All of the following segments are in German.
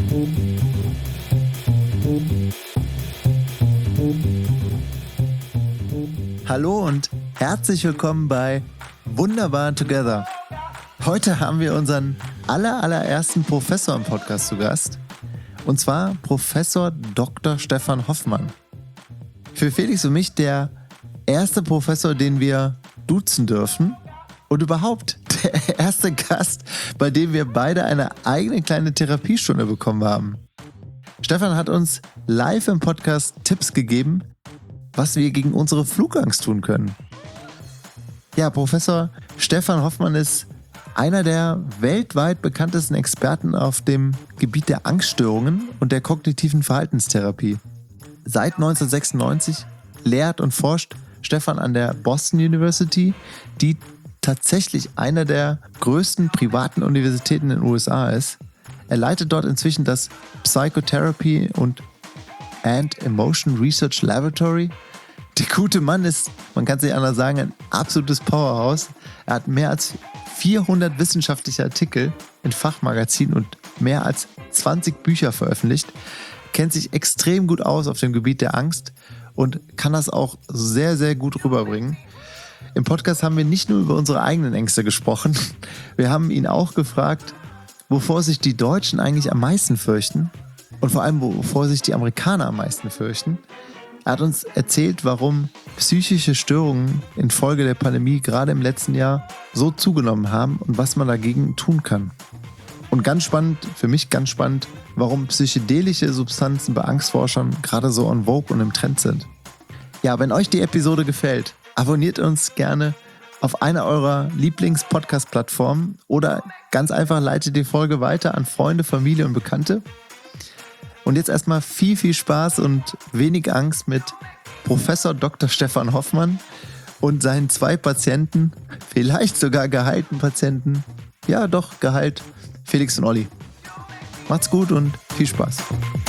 Hallo und herzlich willkommen bei Wunderbar Together. Heute haben wir unseren allerersten Professor im Podcast zu Gast. Und zwar Professor Dr. Stefan Hoffmann. Für Felix und mich der erste Professor, den wir duzen dürfen. Und überhaupt der erste Gast, bei dem wir beide eine eigene kleine Therapiestunde bekommen haben. Stefan hat uns live im Podcast Tipps gegeben, was wir gegen unsere Flugangst tun können. Ja, Professor Stefan Hoffmann ist einer der weltweit bekanntesten Experten auf dem Gebiet der Angststörungen und der kognitiven Verhaltenstherapie. Seit 1996 lehrt und forscht Stefan an der Boston University, die tatsächlich einer der größten privaten Universitäten in den USA ist. Er leitet dort inzwischen das Psychotherapy and Emotion Research Laboratory. Der gute Mann ist, man kann es nicht anders sagen, ein absolutes Powerhouse. Er hat mehr als 400 wissenschaftliche Artikel in Fachmagazinen und mehr als 20 Bücher veröffentlicht, kennt sich extrem gut aus auf dem Gebiet der Angst und kann das auch sehr, sehr gut rüberbringen. Im Podcast haben wir nicht nur über unsere eigenen Ängste gesprochen, wir haben ihn auch gefragt, wovor sich die Deutschen eigentlich am meisten fürchten und vor allem, wovor sich die Amerikaner am meisten fürchten. Er hat uns erzählt, warum psychische Störungen infolge der Pandemie gerade im letzten Jahr so zugenommen haben und was man dagegen tun kann. Und ganz spannend, für mich ganz spannend, warum psychedelische Substanzen bei Angstforschern gerade so en vogue und im Trend sind. Ja, wenn euch die Episode gefällt, abonniert uns gerne auf einer eurer Lieblings-Podcast-Plattformen oder ganz einfach leitet die Folge weiter an Freunde, Familie und Bekannte. Und jetzt erstmal viel Spaß und wenig Angst mit Professor Dr. Stefan Hoffmann und seinen 2 Patienten, vielleicht sogar geheilten Patienten. Ja, doch, geheilt, Felix und Olli. Macht's gut und viel Spaß.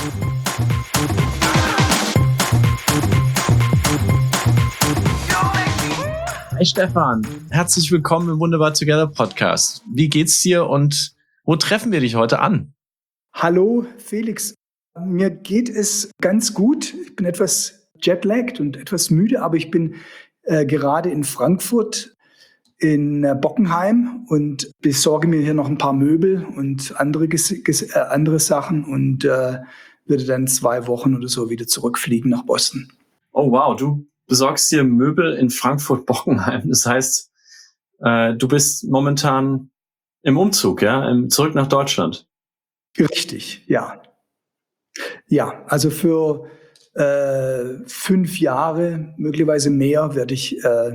Hi Stefan, herzlich willkommen im Wunderbar Together Podcast. Wie geht's dir und wo treffen wir dich heute an? Hallo Felix, mir geht es ganz gut. Ich bin etwas jetlagged und etwas müde, aber ich bin gerade in Frankfurt in Bockenheim und besorge mir hier noch ein paar Möbel und andere Sachen und werde dann 2 Wochen oder so wieder zurückfliegen nach Boston. Oh wow, du besorgst dir Möbel in Frankfurt-Bockenheim. Das heißt, du bist momentan im Umzug, ja, zurück nach Deutschland. Richtig, ja. Ja, also für 5 Jahre, möglicherweise mehr, werde ich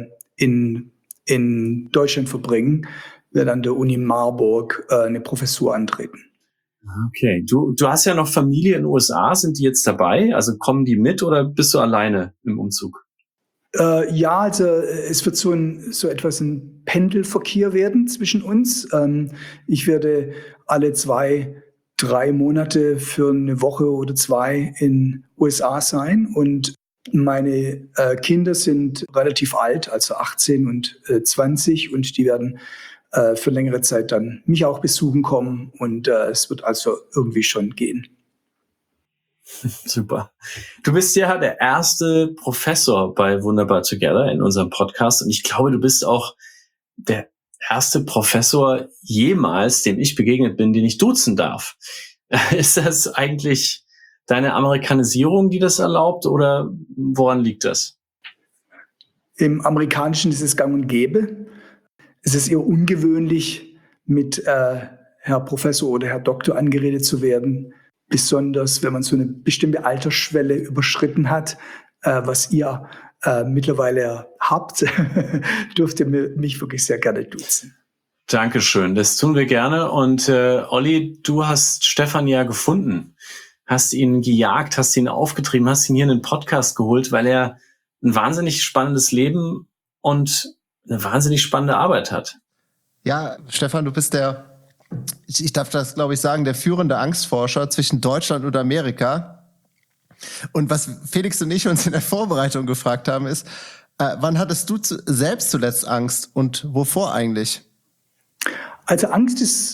in Deutschland verbringen, werde an der Uni Marburg eine Professur antreten. Okay, du hast ja noch Familie in den USA, sind die jetzt dabei? Also kommen die mit oder bist du alleine im Umzug? Ja, also es wird so etwas ein Pendelverkehr werden zwischen uns. Ich werde alle 2-3 Monate für eine Woche oder 2 in USA sein und meine Kinder sind relativ alt, also 18 und 20 und die werden für längere Zeit dann mich auch besuchen kommen und es wird also irgendwie schon gehen. Super. Du bist ja der erste Professor bei Wunderbar Together in unserem Podcast und ich glaube, du bist auch der erste Professor jemals, dem ich begegnet bin, den ich duzen darf. Ist das eigentlich deine Amerikanisierung, die das erlaubt oder woran liegt das? Im Amerikanischen ist es gang und gäbe. Es ist eher ungewöhnlich, mit Herr Professor oder Herr Doktor angeredet zu werden. Besonders, wenn man so eine bestimmte Altersschwelle überschritten hat, was ihr mittlerweile habt, dürft ihr mich wirklich sehr gerne duzen. Dankeschön, das tun wir gerne. Und Olli, du hast Stefan ja gefunden, hast ihn gejagt, hast ihn aufgetrieben, hast ihn hier in den Podcast geholt, weil er ein wahnsinnig spannendes Leben und eine wahnsinnig spannende Arbeit hat. Ja, Stefan, du bist ich darf das, glaube ich, sagen, der führende Angstforscher zwischen Deutschland und Amerika. Und was Felix und ich uns in der Vorbereitung gefragt haben, ist, wann hattest du selbst zuletzt Angst und wovor eigentlich? Also Angst ist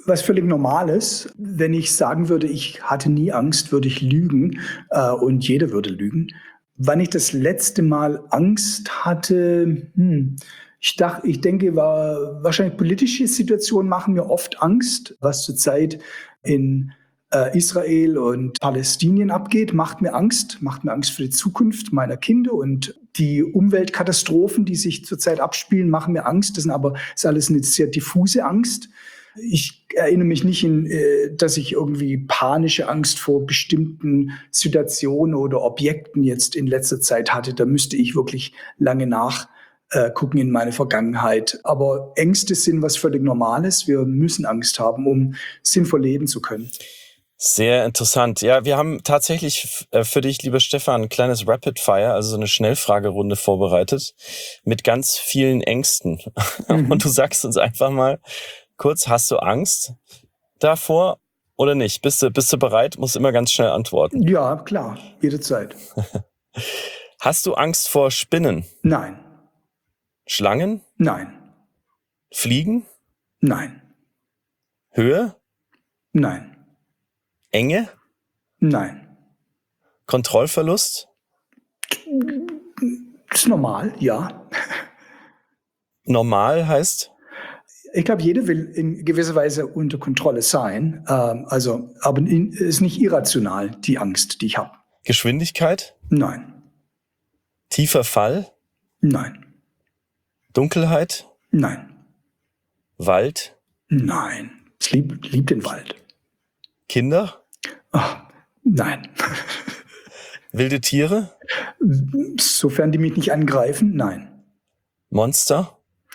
was völlig Normales. Wenn ich sagen würde, ich hatte nie Angst, würde ich lügen und jeder würde lügen. Wann ich das letzte Mal Angst hatte, ich denke, war wahrscheinlich politische Situationen machen mir oft Angst, was zurzeit in Israel und Palästinien abgeht, macht mir Angst für die Zukunft meiner Kinder und die Umweltkatastrophen, die sich zurzeit abspielen, machen mir Angst. Das ist alles eine sehr diffuse Angst. Ich erinnere mich nicht, dass ich irgendwie panische Angst vor bestimmten Situationen oder Objekten jetzt in letzter Zeit hatte. Da müsste ich wirklich lange nachgucken in meine Vergangenheit. Aber Ängste sind was völlig Normales. Wir müssen Angst haben, um sinnvoll leben zu können. Sehr interessant. Ja, wir haben tatsächlich für dich, lieber Stefan, ein kleines Rapid Fire, also so eine Schnellfragerunde vorbereitet mit ganz vielen Ängsten. Und du sagst uns einfach mal kurz, hast du Angst davor oder nicht? Bist du bereit? Musst immer ganz schnell antworten. Ja, klar, jederzeit. Hast du Angst vor Spinnen? Nein. Schlangen? Nein. Fliegen? Nein. Höhe? Nein. Enge? Nein. Kontrollverlust? Das ist normal, ja. Normal heißt? Ich glaube, jeder will in gewisser Weise unter Kontrolle sein. Aber es ist nicht irrational, die Angst, die ich habe. Geschwindigkeit? Nein. Tiefer Fall? Nein. Dunkelheit? Nein. Wald? Nein. Ich lieb den Wald. Kinder? Nein. Wilde Tiere? Sofern die mich nicht angreifen, nein. Monster?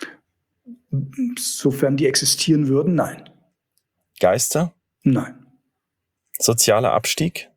Sofern die existieren würden, nein. Geister? Nein. Sozialer Abstieg?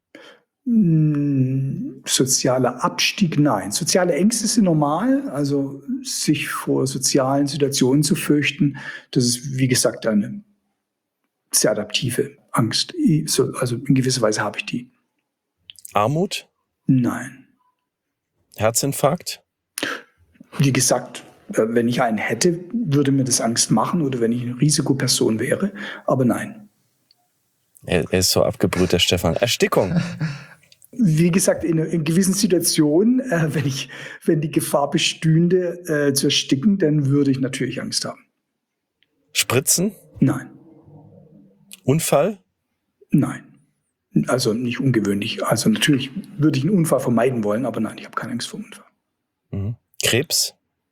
Sozialer Abstieg, nein. Soziale Ängste sind normal, also sich vor sozialen Situationen zu fürchten, das ist, wie gesagt, eine sehr adaptive Angst. Also in gewisser Weise habe ich die. Armut? Nein. Herzinfarkt? Wie gesagt, wenn ich einen hätte, würde mir das Angst machen oder wenn ich eine Risikoperson wäre, aber nein. Er ist so abgebrüht, der Stefan. Erstickung? Wie gesagt, in gewissen Situationen, wenn die Gefahr bestünde, zu ersticken, dann würde ich natürlich Angst haben. Spritzen? Nein. Unfall? Nein. Also nicht ungewöhnlich. Also natürlich würde ich einen Unfall vermeiden wollen, aber nein, ich habe keine Angst vor Unfall. Mhm. Krebs?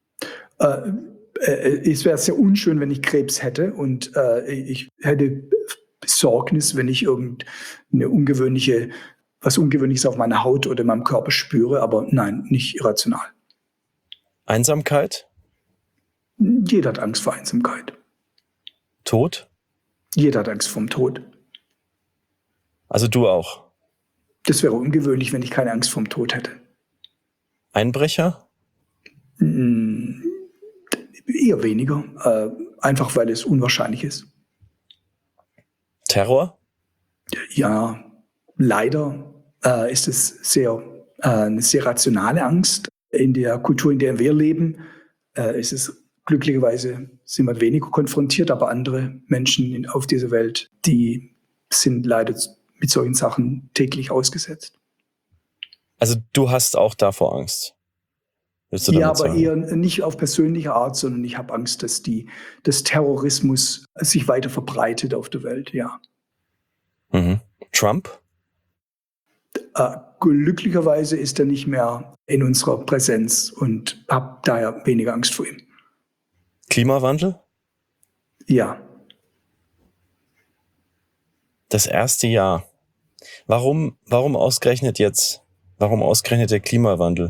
Es wäre sehr unschön, wenn ich Krebs hätte und ich hätte Besorgnis, wenn ich was Ungewöhnliches auf meiner Haut oder in meinem Körper spüre, aber nein, nicht irrational. Einsamkeit? Jeder hat Angst vor Einsamkeit. Tod? Jeder hat Angst vorm Tod. Also du auch? Das wäre ungewöhnlich, wenn ich keine Angst vorm Tod hätte. Einbrecher? Eher weniger, einfach weil es unwahrscheinlich ist. Terror? Ja, leider ist es eine sehr rationale Angst. In der Kultur, in der wir leben, ist es glücklicherweise sind wir weniger konfrontiert, aber andere Menschen auf dieser Welt, die sind leider mit solchen Sachen täglich ausgesetzt. Also du hast auch davor Angst? Ja, aber eher nicht auf persönliche Art, sondern ich habe Angst, dass Terrorismus sich weiter verbreitet auf der Welt, ja. Mhm. Trump? Glücklicherweise ist er nicht mehr in unserer Präsenz und habe daher weniger Angst vor ihm. Klimawandel? Ja. Das erste Jahr. Warum ausgerechnet jetzt? Warum ausgerechnet der Klimawandel?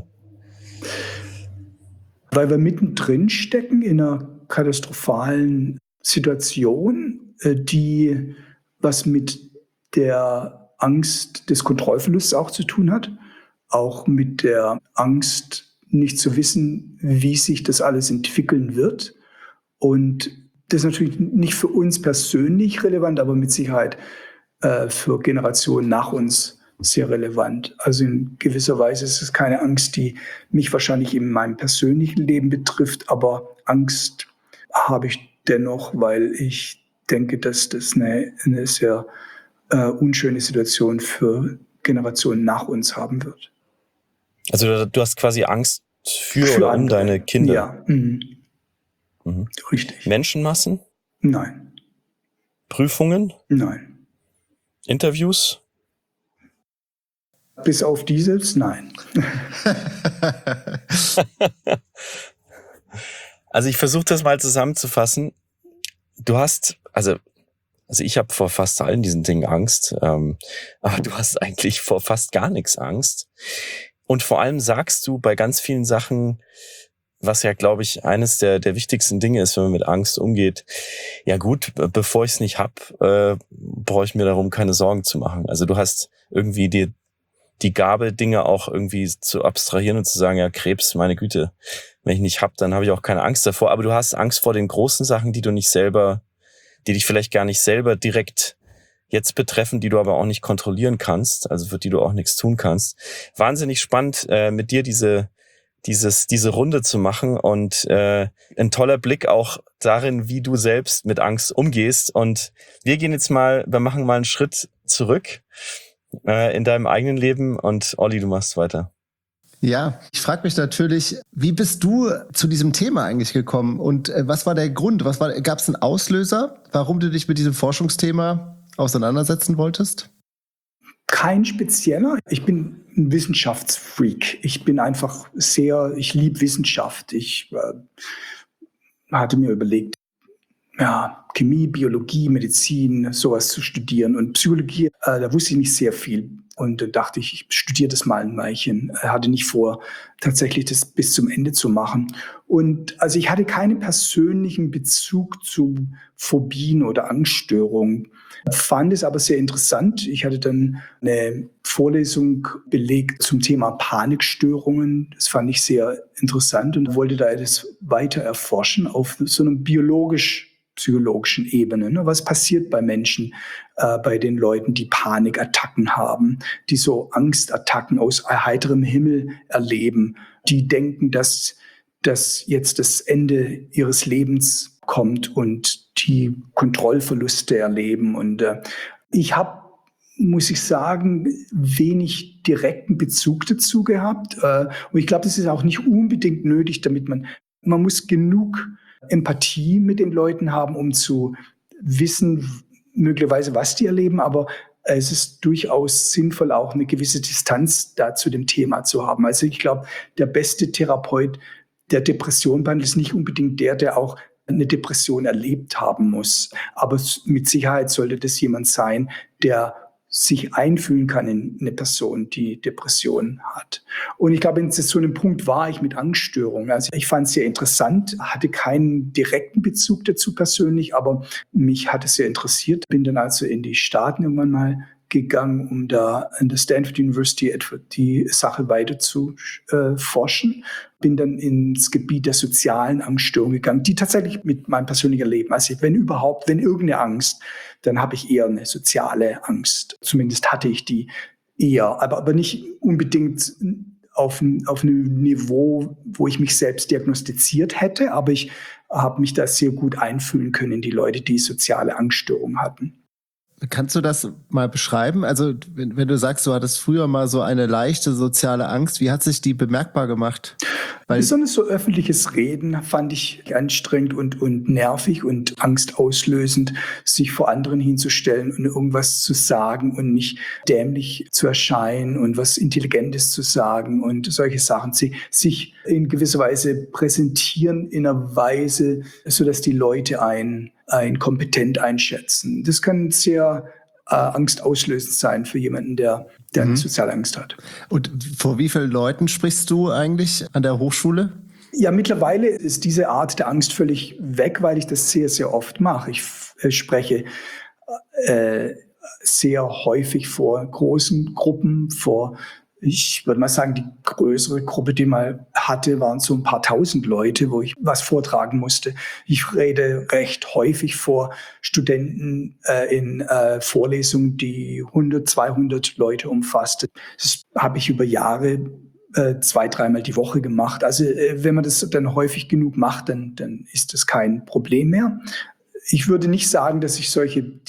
Weil wir mittendrin stecken in einer katastrophalen Situation, die was mit der Angst des Kontrollverlusts auch zu tun hat, auch mit der Angst, nicht zu wissen, wie sich das alles entwickeln wird. Und das ist natürlich nicht für uns persönlich relevant, aber mit Sicherheit für Generationen nach uns sehr relevant. Also in gewisser Weise ist es keine Angst, die mich wahrscheinlich in meinem persönlichen Leben betrifft, aber Angst habe ich dennoch, weil ich denke, dass das eine sehr unschöne Situation für Generationen nach uns haben wird. Also du hast quasi Angst für oder um deine Kinder? Ja, richtig. Menschenmassen? Nein. Prüfungen? Nein. Interviews? Bis auf dieses, nein. Also ich versuche das mal zusammenzufassen. Du hast, also ich habe vor fast allen diesen Dingen Angst, aber du hast eigentlich vor fast gar nichts Angst. Und vor allem sagst du bei ganz vielen Sachen, was ja, glaube ich, eines der wichtigsten Dinge ist, wenn man mit Angst umgeht. Ja gut, bevor ich es nicht hab, brauche ich mir darum keine Sorgen zu machen. Also du hast irgendwie die Gabe, Dinge auch irgendwie zu abstrahieren und zu sagen, ja, Krebs, meine Güte, wenn ich nicht hab, dann habe ich auch keine Angst davor. Aber du hast Angst vor den großen Sachen, die dich vielleicht gar nicht selber direkt jetzt betreffen, die du aber auch nicht kontrollieren kannst, also für die du auch nichts tun kannst. Wahnsinnig spannend, mit dir diese Runde zu machen und ein toller Blick auch darin, wie du selbst mit Angst umgehst. Und wir machen mal einen Schritt zurück in deinem eigenen Leben und Olli, du machst weiter. Ja, ich frage mich natürlich, wie bist du zu diesem Thema eigentlich gekommen und was war der Grund? Gab es einen Auslöser, warum du dich mit diesem Forschungsthema auseinandersetzen wolltest? Kein spezieller. Ich bin ein Wissenschaftsfreak. Ich liebe Wissenschaft. Ich hatte mir überlegt, Chemie, Biologie, Medizin, sowas zu studieren. Und Psychologie, da wusste ich nicht sehr viel. Und da dachte ich studiere das mal ein Weilchen. Hatte nicht vor, tatsächlich das bis zum Ende zu machen. Und also ich hatte keinen persönlichen Bezug zu Phobien oder Angststörungen. Fand es aber sehr interessant. Ich hatte dann eine Vorlesung belegt zum Thema Panikstörungen. Das fand ich sehr interessant und wollte da das weiter erforschen auf so einem biologisch-psychologischen Ebene. Ne? Was passiert bei Menschen, bei den Leuten, die Panikattacken haben, die so Angstattacken aus heiterem Himmel erleben, die denken, dass jetzt das Ende ihres Lebens kommt und die Kontrollverluste erleben. Und ich habe, muss ich sagen, wenig direkten Bezug dazu gehabt. Und ich glaube, das ist auch nicht unbedingt nötig, damit man muss genug Empathie mit den Leuten haben, um zu wissen, möglicherweise, was die erleben. Aber es ist durchaus sinnvoll, auch eine gewisse Distanz da zu dem Thema zu haben. Also ich glaube, der beste Therapeut der Depression behandelt ist nicht unbedingt der auch eine Depression erlebt haben muss. Aber mit Sicherheit sollte das jemand sein, der sich einfühlen kann in eine Person, die Depression hat. Und ich glaube, in so einem Punkt war ich mit Angststörungen. Also ich fand es sehr interessant, hatte keinen direkten Bezug dazu persönlich, aber mich hat es sehr interessiert. Bin dann also in die Staaten irgendwann mal gegangen, um da an der Stanford University etwa die Sache weiter zu forschen. Bin dann ins Gebiet der sozialen Angststörungen gegangen, die tatsächlich mit meinem persönlichen Leben, also wenn irgendeine Angst, dann habe ich eher eine soziale Angst. Zumindest hatte ich die eher, aber nicht unbedingt auf einem Niveau, wo ich mich selbst diagnostiziert hätte, aber ich habe mich da sehr gut einfühlen können in die Leute, die soziale Angststörungen hatten. Kannst du das mal beschreiben? Also wenn du sagst, du hattest früher mal so eine leichte soziale Angst, wie hat sich die bemerkbar gemacht? Besonders so öffentliches Reden fand ich anstrengend und nervig und angstauslösend, sich vor anderen hinzustellen und irgendwas zu sagen und nicht dämlich zu erscheinen und was Intelligentes zu sagen und solche Sachen. Sich in gewisser Weise präsentieren in einer Weise, sodass die Leute einen kompetent einschätzen. Das kann sehr angstauslösend sein für jemanden, der eine soziale Angst hat. Und vor wie vielen Leuten sprichst du eigentlich an der Hochschule? Ja, mittlerweile ist diese Art der Angst völlig weg, weil ich das sehr, sehr oft mache. Ich spreche sehr häufig vor großen Gruppen, ich würde mal sagen, die größere Gruppe, die mal hatte, waren so ein paar tausend Leute, wo ich was vortragen musste. Ich rede recht häufig vor Studenten in Vorlesungen, die 100, 200 Leute umfasste. Das habe ich über Jahre 2-3 Mal die Woche gemacht. Also wenn man das dann häufig genug macht, dann ist das kein Problem mehr. Ich würde nicht sagen, dass ich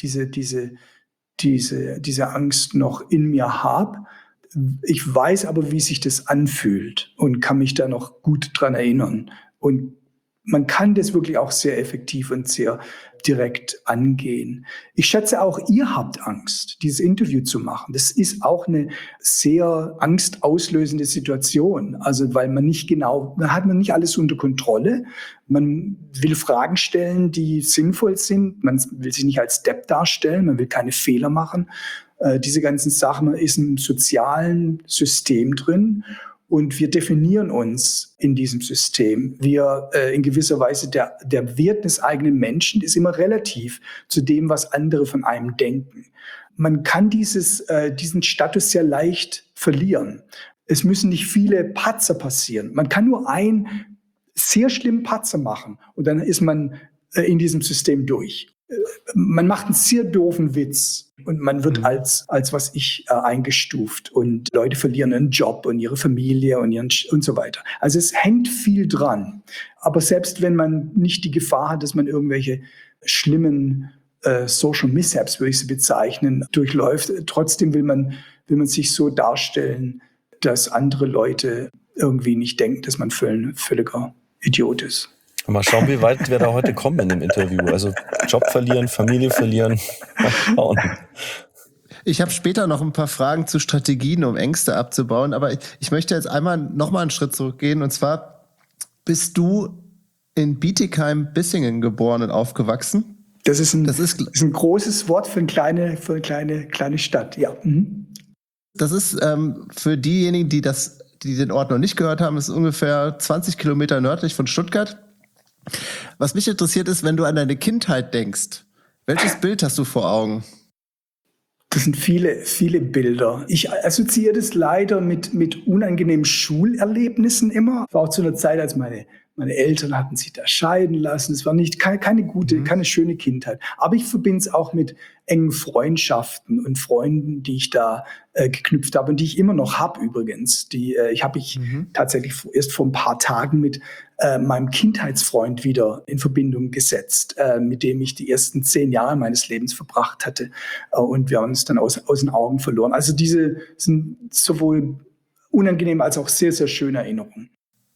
diese Angst noch in mir habe. Ich weiß aber, wie sich das anfühlt und kann mich da noch gut dran erinnern. Und man kann das wirklich auch sehr effektiv und sehr direkt angehen. Ich schätze auch, ihr habt Angst, dieses Interview zu machen. Das ist auch eine sehr angstauslösende Situation. Also, weil man hat man nicht alles unter Kontrolle. Man will Fragen stellen, die sinnvoll sind. Man will sich nicht als Depp darstellen. Man will keine Fehler machen. Diese ganzen Sachen, man ist im sozialen System drin. Und wir definieren uns in diesem System. Wir in gewisser Weise, der Wert des eigenen Menschen ist immer relativ zu dem, was andere von einem denken. Man kann diesen Status sehr leicht verlieren. Es müssen nicht viele Patzer passieren. Man kann nur einen sehr schlimmen Patzer machen und dann ist man in diesem System durch. Man macht einen sehr doofen Witz und man wird als was eingestuft und Leute verlieren ihren Job und ihre Familie und so weiter. Also es hängt viel dran. Aber selbst wenn man nicht die Gefahr hat, dass man irgendwelche schlimmen Social Mishaps, würde ich sie bezeichnen, durchläuft, trotzdem will man sich so darstellen, dass andere Leute irgendwie nicht denken, dass man völliger Idiot ist. Mal schauen, wie weit wir da heute kommen in dem Interview. Also Job verlieren, Familie verlieren. Mal schauen. Ich habe später noch ein paar Fragen zu Strategien, um Ängste abzubauen. Aber ich möchte jetzt nochmal einen Schritt zurückgehen. Und zwar bist du in Bietigheim-Bissingen geboren und aufgewachsen? Das ist ein großes Wort für eine kleine Stadt, ja. Mhm. Das ist für diejenigen, die den Ort noch nicht gehört haben, ist ungefähr 20 Kilometer nördlich von Stuttgart. Was mich interessiert ist, wenn du an deine Kindheit denkst, welches Bild hast du vor Augen? Das sind viele, viele Bilder. Ich assoziiere das leider mit unangenehmen Schulerlebnissen immer. War auch zu einer Zeit, als meine Eltern hatten sich da scheiden lassen. Es war keine schöne Kindheit. Aber ich verbinde es auch mit engen Freundschaften und Freunden, die ich da geknüpft habe und die ich immer noch habe übrigens. Ich habe tatsächlich erst vor ein paar Tagen mit meinem Kindheitsfreund wieder in Verbindung gesetzt, mit dem ich die ersten 10 Jahre meines Lebens verbracht hatte. Und wir haben uns dann aus den Augen verloren. Also diese sind sowohl unangenehm als auch sehr, sehr schöne Erinnerungen.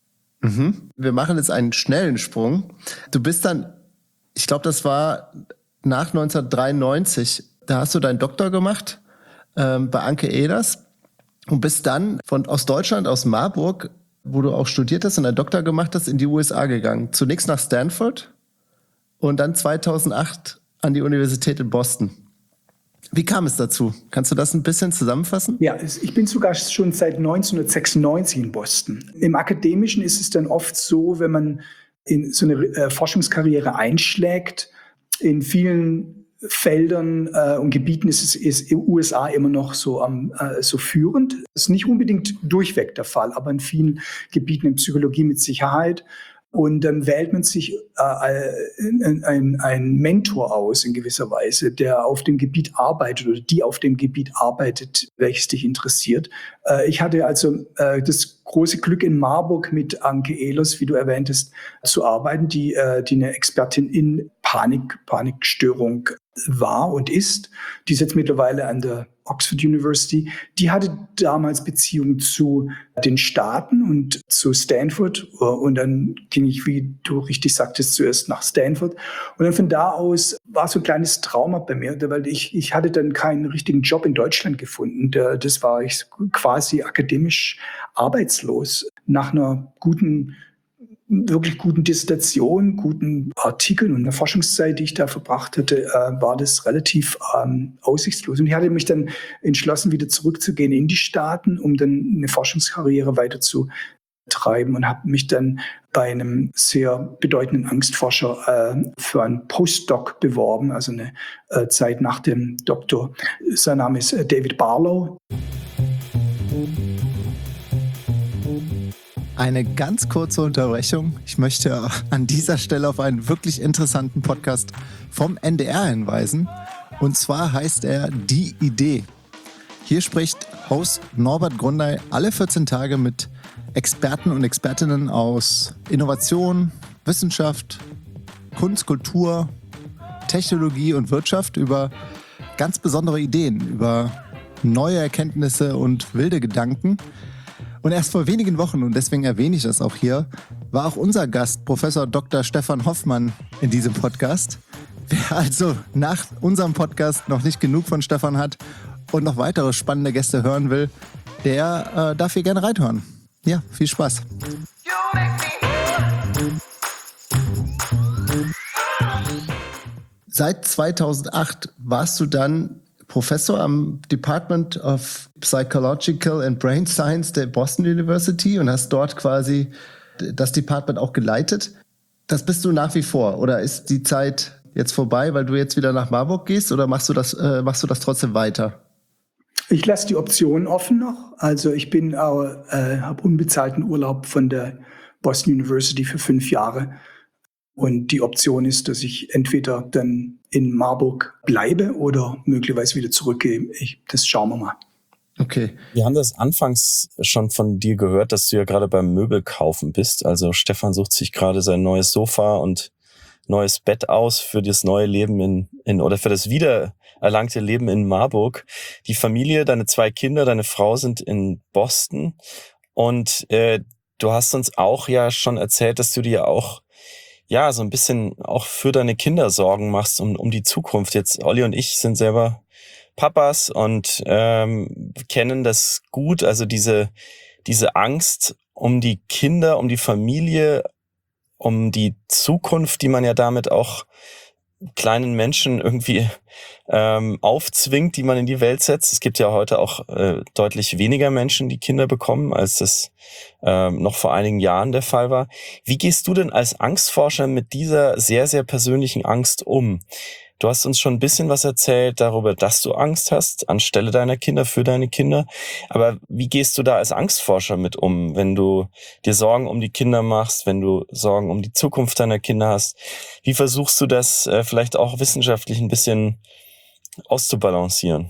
Wir machen jetzt einen schnellen Sprung. Du bist dann, ich glaube, das war nach 1993, da hast du deinen Doktor gemacht bei Anke Ehlers und bist dann aus Deutschland, aus Marburg, wo du auch studiert hast und einen Doktor gemacht hast, in die USA gegangen. Zunächst nach Stanford und dann 2008 an die Universität in Boston. Wie kam es dazu? Kannst du das ein bisschen zusammenfassen? Ja, ich bin sogar schon seit 1996 in Boston. Im Akademischen ist es dann oft so, wenn man in so eine Forschungskarriere einschlägt, in vielen Feldern und Gebieten ist USA immer noch so führend. Das ist nicht unbedingt durchweg der Fall, aber in vielen Gebieten in Psychologie mit Sicherheit. Und dann wählt man sich einen Mentor aus in gewisser Weise, der auf dem Gebiet arbeitet oder die auf dem Gebiet arbeitet, welches dich interessiert. Ich hatte also das große Glück in Marburg mit Anke Ehlers, wie du erwähntest, zu arbeiten, die eine Expertin in Panikstörung war und ist. Die ist jetzt mittlerweile an der Oxford University. Die hatte damals Beziehungen zu den Staaten und zu Stanford. Und dann ging ich, wie du richtig sagtest, zuerst nach Stanford. Und dann von da aus war so ein kleines Trauma bei mir, weil ich hatte dann keinen richtigen Job in Deutschland gefunden. Das war ich quasi akademisch arbeitslos. Nach einer wirklich guten Dissertation, guten Artikeln und einer Forschungszeit, die ich da verbracht hatte, war das relativ aussichtslos. Und ich hatte mich dann entschlossen, wieder zurückzugehen in die Staaten, um dann eine Forschungskarriere weiter zu treiben und habe mich dann bei einem sehr bedeutenden Angstforscher für einen Postdoc beworben, also eine Zeit nach dem Doktor. Sein Name ist David Barlow. Eine ganz kurze Unterbrechung. Ich möchte an dieser Stelle auf einen wirklich interessanten Podcast vom NDR hinweisen. Und zwar heißt er Die Idee. Hier spricht Host Norbert Grundei alle 14 Tage mit Experten und Expertinnen aus Innovation, Wissenschaft, Kunst, Kultur, Technologie und Wirtschaft, über ganz besondere Ideen, über neue Erkenntnisse und wilde Gedanken. Und erst vor wenigen Wochen, und deswegen erwähne ich das auch hier, war auch unser Gast, Professor Dr. Stefan Hoffmann, in diesem Podcast. Wer also nach unserem Podcast noch nicht genug von Stefan hat und noch weitere spannende Gäste hören will, der darf hier gerne reinhören. Ja, viel Spaß. Seit 2008 warst du dann Professor am Department of Psychological and Brain Science der Boston University und hast dort quasi das Department auch geleitet. Das bist du nach wie vor, oder ist die Zeit jetzt vorbei, weil du jetzt wieder nach Marburg gehst, oder machst du das trotzdem weiter? Ich lasse die Option offen noch. Also ich habe unbezahlten Urlaub von der Boston University für 5 Jahre. Und die Option ist, dass ich entweder dann in Marburg bleibe oder möglicherweise wieder zurückgehe. Das schauen wir mal. Okay. Wir haben das anfangs schon von dir gehört, dass du ja gerade beim Möbelkaufen bist. Also Stefan sucht sich gerade sein neues Sofa und neues Bett aus für das neue Leben oder für das wiedererlangte Leben in Marburg. Die Familie, deine 2 Kinder, deine Frau sind in Boston. Und du hast uns auch ja schon erzählt, dass du dir auch so ein bisschen auch für deine Kinder Sorgen machst um die Zukunft. Jetzt, Olli und ich sind selber Papas und kennen das gut, also diese Angst um die Kinder, um die Familie, um die Zukunft, die man ja damit auch kleinen Menschen irgendwie aufzwingt, die man in die Welt setzt. Es gibt ja heute auch deutlich weniger Menschen, die Kinder bekommen, als das noch vor einigen Jahren der Fall war. Wie gehst du denn als Angstforscher mit dieser sehr, sehr persönlichen Angst um? Du hast uns schon ein bisschen was erzählt darüber, dass du Angst hast, anstelle deiner Kinder, für deine Kinder. Aber wie gehst du da als Angstforscher mit um, wenn du dir Sorgen um die Kinder machst, wenn du Sorgen um die Zukunft deiner Kinder hast? Wie versuchst du das vielleicht auch wissenschaftlich ein bisschen auszubalancieren?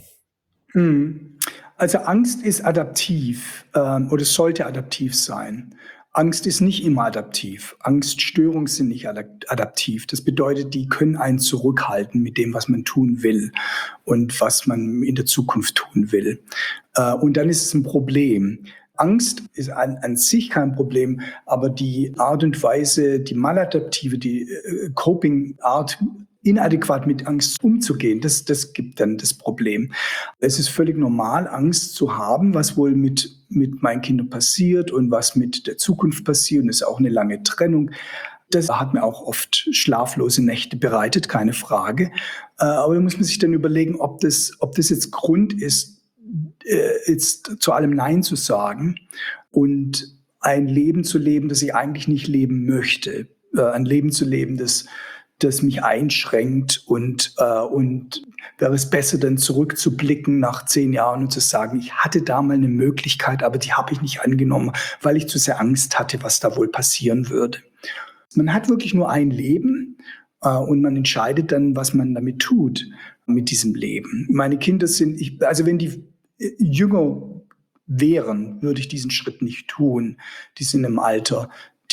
Also Angst ist adaptiv oder sollte adaptiv sein. Angst ist nicht immer adaptiv. Angststörungen sind nicht adaptiv. Das bedeutet, die können einen zurückhalten mit dem, was man tun will und was man in der Zukunft tun will. Und dann ist es ein Problem. Angst ist an sich kein Problem, aber die Art und Weise, die maladaptive, die Coping-Art, inadäquat mit Angst umzugehen, das gibt dann das Problem. Es ist völlig normal, Angst zu haben, was wohl mit meinen Kindern passiert und was mit der Zukunft passiert. Und es ist auch eine lange Trennung. Das hat mir auch oft schlaflose Nächte bereitet, keine Frage. Aber da muss man sich dann überlegen, ob das jetzt Grund ist, jetzt zu allem Nein zu sagen und ein Leben zu leben, das ich eigentlich nicht leben möchte. Ein Leben zu leben, das mich einschränkt und wäre es besser, dann zurückzublicken nach 10 Jahren und zu sagen, ich hatte da mal eine Möglichkeit, aber die habe ich nicht angenommen, weil ich zu sehr Angst hatte, was da wohl passieren würde. Man hat wirklich nur ein Leben und man entscheidet dann, was man damit tut, mit diesem Leben. Meine Kinder wenn die jünger wären, würde ich diesen Schritt nicht tun. Die sind im Alter,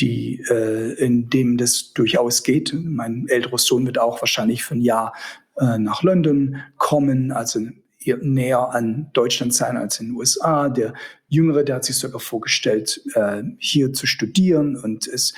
in dem das durchaus geht. Mein älterer Sohn wird auch wahrscheinlich für ein Jahr nach London kommen, also näher an Deutschland sein als in den USA. Der Jüngere, der hat sich sogar vorgestellt, hier zu studieren. Und es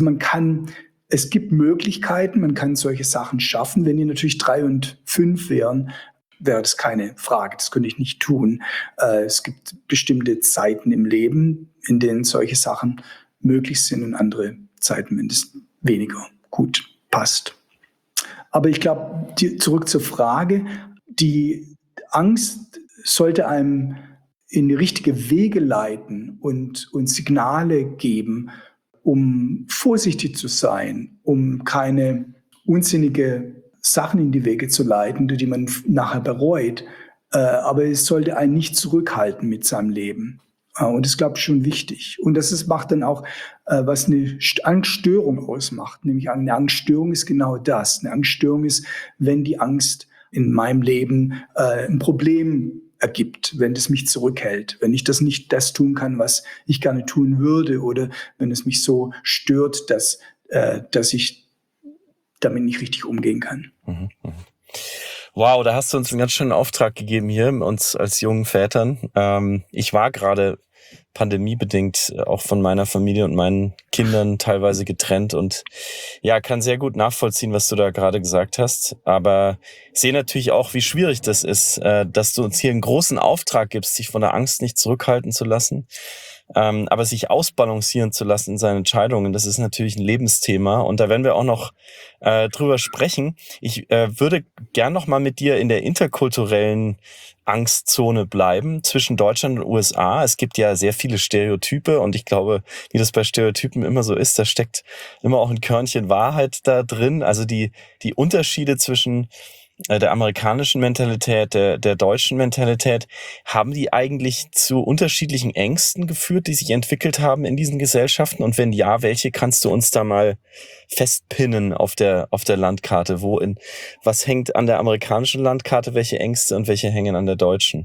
gibt Möglichkeiten, man kann solche Sachen schaffen. Wenn die natürlich 3 und 5 wären, wäre das keine Frage. Das könnte ich nicht tun. Es gibt bestimmte Zeiten im Leben, in denen solche Sachen möglich sind und andere Zeiten, wenn es weniger gut passt. Aber ich glaube, zurück zur Frage, die Angst sollte einem in die richtige Wege leiten und Signale geben, um vorsichtig zu sein, um keine unsinnige Sachen in die Wege zu leiten, die man nachher bereut. Aber es sollte einen nicht zurückhalten mit seinem Leben. Und das ist, glaube ich, schon wichtig. Und macht dann auch, was eine Angststörung ausmacht. Nämlich eine Angststörung ist genau das. Eine Angststörung ist, wenn die Angst in meinem Leben ein Problem ergibt, wenn es mich zurückhält, wenn ich das tun kann, was ich gerne tun würde, oder wenn es mich so stört, dass ich damit nicht richtig umgehen kann. Mhm. Wow, da hast du uns einen ganz schönen Auftrag gegeben hier, uns als jungen Vätern. Ich war gerade pandemiebedingt auch von meiner Familie und meinen Kindern teilweise getrennt und ja, kann sehr gut nachvollziehen, was du da gerade gesagt hast. Aber ich sehe natürlich auch, wie schwierig das ist, dass du uns hier einen großen Auftrag gibst, sich von der Angst nicht zurückhalten zu lassen. Aber sich ausbalancieren zu lassen in seinen Entscheidungen, das ist natürlich ein Lebensthema und da werden wir auch noch drüber sprechen. Ich würde gern noch mal mit dir in der interkulturellen Angstzone bleiben zwischen Deutschland und USA. Es gibt ja sehr viele Stereotype und ich glaube, wie das bei Stereotypen immer so ist, da steckt immer auch ein Körnchen Wahrheit da drin. Also die Unterschiede zwischen der amerikanischen Mentalität, der deutschen Mentalität, haben die eigentlich zu unterschiedlichen Ängsten geführt, die sich entwickelt haben in diesen Gesellschaften? Und wenn ja, welche kannst du uns da mal festpinnen auf der Landkarte? Was hängt an der amerikanischen Landkarte, welche Ängste und welche hängen an der deutschen?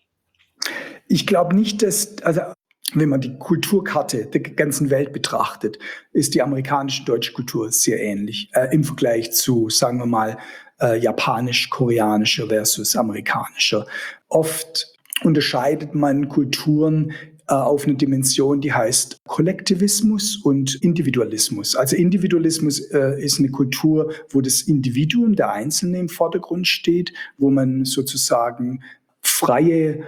Ich glaube nicht, also wenn man die Kulturkarte der ganzen Welt betrachtet, ist die amerikanische deutsche Kultur sehr ähnlich im Vergleich zu, sagen wir mal, japanisch-koreanischer versus amerikanischer. Oft unterscheidet man Kulturen auf eine Dimension, die heißt Kollektivismus und Individualismus. Also Individualismus ist eine Kultur, wo das Individuum, der Einzelne im Vordergrund steht, wo man sozusagen freie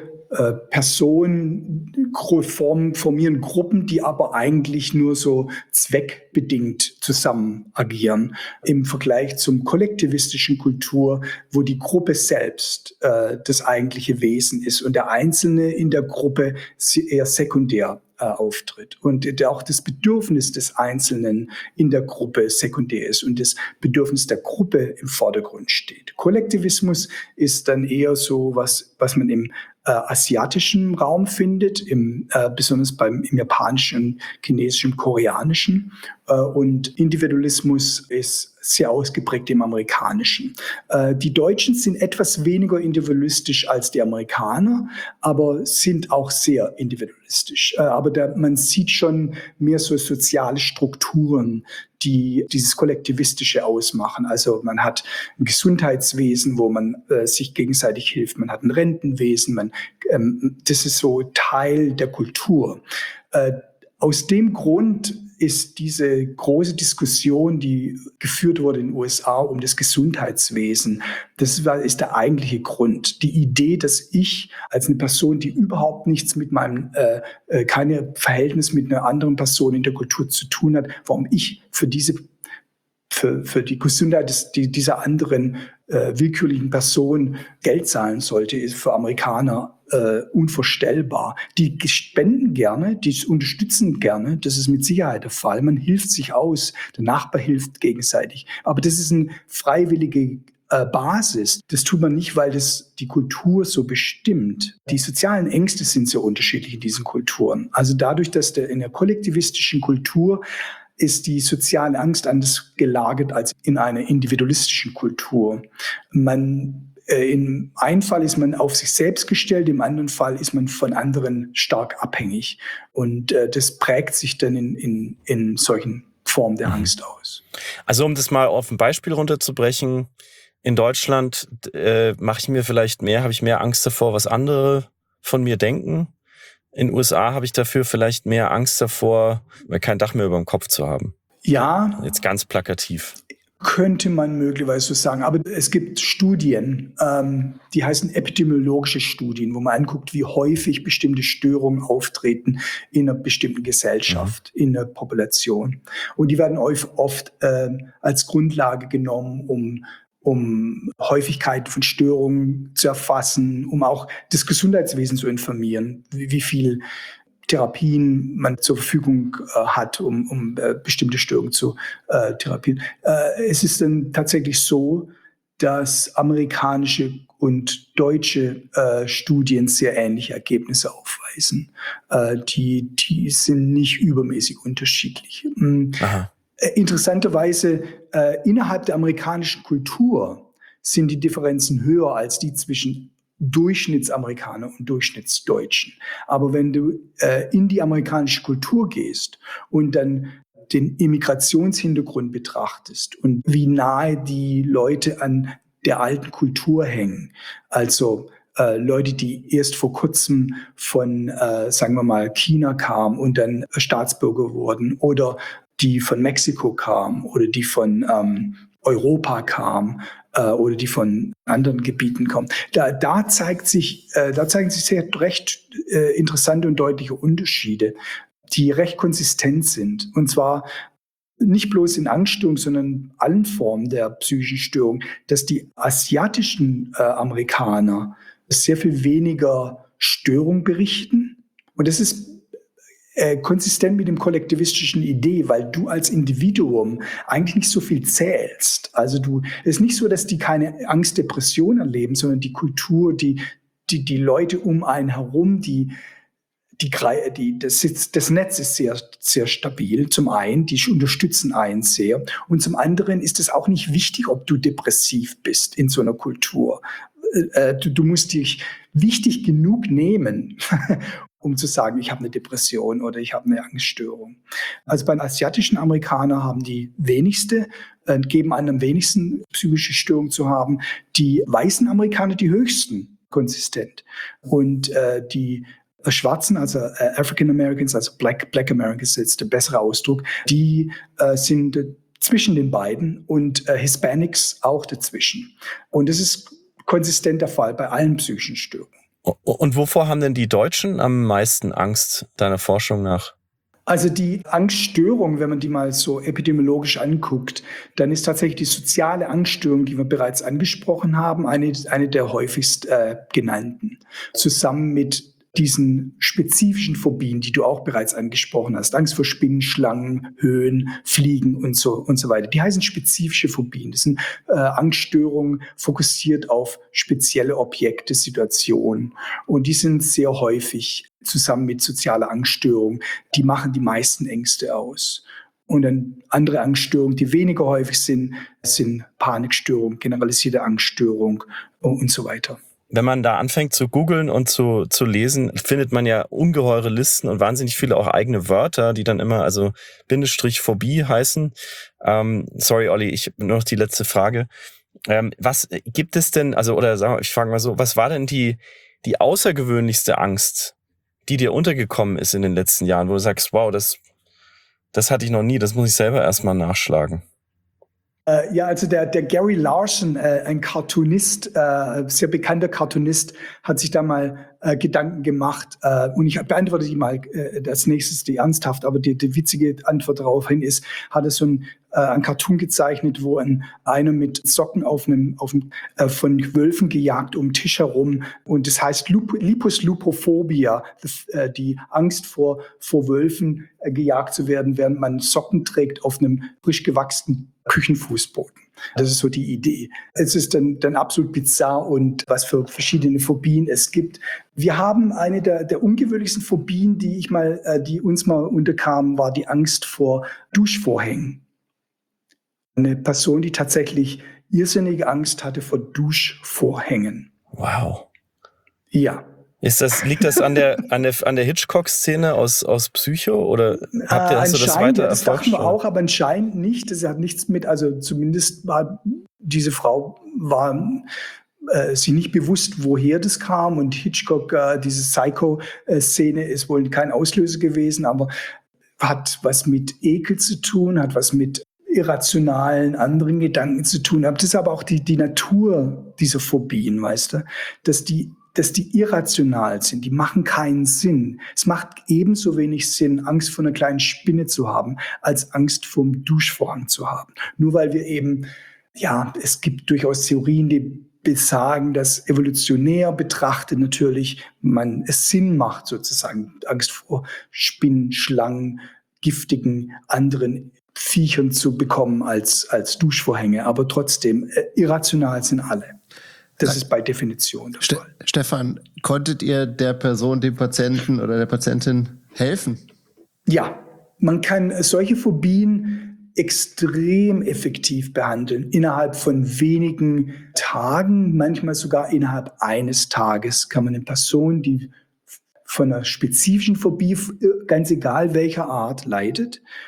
Personen formieren Gruppen, die aber eigentlich nur so zweckbedingt zusammen agieren. Im Vergleich zum kollektivistischen Kultur, wo die Gruppe selbst das eigentliche Wesen ist und der Einzelne in der Gruppe eher sekundär auftritt und auch das Bedürfnis des Einzelnen in der Gruppe sekundär ist und das Bedürfnis der Gruppe im Vordergrund steht. Kollektivismus ist dann eher so was man im asiatischen Raum findet, besonders im japanischen, chinesischen, koreanischen. Und Individualismus ist sehr ausgeprägt im amerikanischen. Die Deutschen sind etwas weniger individualistisch als die Amerikaner, aber sind auch sehr individualistisch. Aber man sieht schon mehr so soziale Strukturen, die dieses Kollektivistische ausmachen. Also man hat ein Gesundheitswesen, wo man sich gegenseitig hilft. Man hat ein Rentenwesen. Das ist so Teil der Kultur. Aus dem Grund ist diese große Diskussion, die geführt wurde in den USA um das Gesundheitswesen, das ist der eigentliche Grund. Die Idee, dass ich als eine Person, die überhaupt nichts mit keine Verhältnis mit einer anderen Person in der Kultur zu tun hat, warum ich für die Gesundheit dieser anderen willkürlichen Person Geld zahlen sollte, ist für Amerikaner unvorstellbar. Die spenden gerne, die unterstützen gerne, das ist mit Sicherheit der Fall. Man hilft sich aus, der Nachbar hilft gegenseitig. Aber das ist eine freiwillige Basis. Das tut man nicht, weil das die Kultur so bestimmt. Die sozialen Ängste sind sehr unterschiedlich in diesen Kulturen. Also dadurch, dass in der kollektivistischen Kultur ist die soziale Angst anders gelagert als in einer individualistischen Kultur. Im einen Fall ist man auf sich selbst gestellt, im anderen Fall ist man von anderen stark abhängig. Und das prägt sich dann in solchen Formen der Angst aus. Also um das mal auf ein Beispiel runterzubrechen, in Deutschland habe ich mehr Angst davor, was andere von mir denken. In den USA habe ich dafür vielleicht mehr Angst davor, kein Dach mehr über dem Kopf zu haben. Ja. Jetzt ganz plakativ. Könnte man möglicherweise so sagen. Aber es gibt Studien, die heißen epidemiologische Studien, wo man anguckt, wie häufig bestimmte Störungen auftreten in einer bestimmten Gesellschaft, in einer Population. Und die werden oft als Grundlage genommen, um Häufigkeit von Störungen zu erfassen, um auch das Gesundheitswesen zu informieren, wie viel Therapien man zur Verfügung hat, um bestimmte Störungen zu therapieren. Es ist dann tatsächlich so, dass amerikanische und deutsche Studien sehr ähnliche Ergebnisse aufweisen. Die sind nicht übermäßig unterschiedlich. Aha. Interessanterweise, innerhalb der amerikanischen Kultur sind die Differenzen höher als die zwischen Durchschnittsamerikaner und Durchschnittsdeutschen. Aber wenn du in die amerikanische Kultur gehst und dann den Immigrationshintergrund betrachtest und wie nahe die Leute an der alten Kultur hängen, also Leute, die erst vor kurzem von, sagen wir mal, China kamen und dann Staatsbürger wurden, oder die von Mexiko kamen oder die von Europa kamen oder die von anderen Gebieten kommen. Da zeigen sich sehr recht interessante und deutliche Unterschiede, die recht konsistent sind. Und zwar nicht bloß in Angststörungen, sondern in allen Formen der psychischen Störung, dass die asiatischen Amerikaner sehr viel weniger Störung berichten. Und das ist konsistent mit dem kollektivistischen Idee, weil du als Individuum eigentlich nicht so viel zählst. Also es ist nicht so, dass die keine Angst, Depression erleben, sondern die Kultur, die Leute um einen herum, das Netz ist sehr, sehr stabil. Zum einen, die unterstützen einen sehr. Und zum anderen ist es auch nicht wichtig, ob du depressiv bist in so einer Kultur. Du musst dich wichtig genug nehmen, um zu sagen, ich habe eine Depression oder ich habe eine Angststörung. Also bei den asiatischen Amerikanern haben die wenigste, geben an am wenigsten psychische Störungen zu haben. Die weißen Amerikaner die höchsten konsistent. Und die Schwarzen, also African Americans, also Black Americans ist jetzt der bessere Ausdruck, die sind zwischen den beiden und Hispanics auch dazwischen. Und das ist konsistent der Fall bei allen psychischen Störungen. Und wovor haben denn die Deutschen am meisten Angst, deiner Forschung nach? Also die Angststörung, wenn man die mal so epidemiologisch anguckt, dann ist tatsächlich die soziale Angststörung, die wir bereits angesprochen haben, eine der häufigst genannten. Zusammen mit diesen spezifischen Phobien, die du auch bereits angesprochen hast. Angst vor Spinnen, Schlangen, Höhen, Fliegen und so weiter. Die heißen spezifische Phobien. Das sind Angststörungen fokussiert auf spezielle Objekte, Situationen. Und die sind sehr häufig zusammen mit sozialer Angststörung. Die machen die meisten Ängste aus. Und dann andere Angststörungen, die weniger häufig sind Panikstörung, generalisierte Angststörung und so weiter. Wenn man da anfängt zu googeln und zu lesen, findet man ja ungeheure Listen und wahnsinnig viele auch eigene Wörter, die dann immer, also Bindestrich Phobie heißen. Sorry, Olli, ich nur noch die letzte Frage. Was gibt es denn, also, oder sagen wir, ich frage mal so, was war denn die außergewöhnlichste Angst, die dir untergekommen ist in den letzten Jahren, wo du sagst, wow, das hatte ich noch nie, das muss ich selber erstmal nachschlagen? Ja, also der Gary Larson, ein Cartoonist, sehr bekannter Cartoonist, hat sich da mal Gedanken gemacht. Und ich beantworte die mal als nächstes die ernsthaft, aber die witzige Antwort daraufhin ist, hat er so ein Cartoon gezeichnet, wo einer mit Socken von Wölfen gejagt um den Tisch herum. Und das heißt Lupus Lupophobia, die Angst vor Wölfen gejagt zu werden, während man Socken trägt auf einem frisch gewachsenen Küchenfußboden. Das ist so die Idee. Es ist dann absolut bizarr und was für verschiedene Phobien es gibt. Wir haben eine der ungewöhnlichsten Phobien, die uns mal unterkamen, war die Angst vor Duschvorhängen. Eine Person, die tatsächlich irrsinnige Angst hatte vor Duschvorhängen. Wow. Ja. Liegt das an der Hitchcock-Szene aus Psycho oder hast du das weiter erforscht? Das dachten wir auch, aber anscheinend nicht. Das hat nichts mit, also zumindest war diese Frau sich nicht bewusst, woher das kam, und Hitchcock, diese Psycho-Szene ist wohl kein Auslöser gewesen, aber hat was mit Ekel zu tun, hat was mit irrationalen anderen Gedanken zu tun. Das ist aber auch die Natur dieser Phobien, weißt du, dass die irrational sind, die machen keinen Sinn. Es macht ebenso wenig Sinn, Angst vor einer kleinen Spinne zu haben, als Angst vor dem Duschvorhang zu haben. Nur weil wir eben, ja, es gibt durchaus Theorien, die besagen, dass evolutionär betrachtet natürlich es Sinn macht, sozusagen Angst vor Spinnen, Schlangen, giftigen anderen Viechern zu bekommen als Duschvorhänge. Aber trotzdem, irrational sind alle. Das ist bei Definition der Fall. Stefan, konntet ihr der Person, dem Patienten oder der Patientin helfen? Ja, man kann solche Phobien extrem effektiv behandeln. Innerhalb von wenigen Tagen, manchmal sogar innerhalb eines Tages kann man eine Person, die von einer spezifischen Phobie, ganz egal welcher Art, leidet,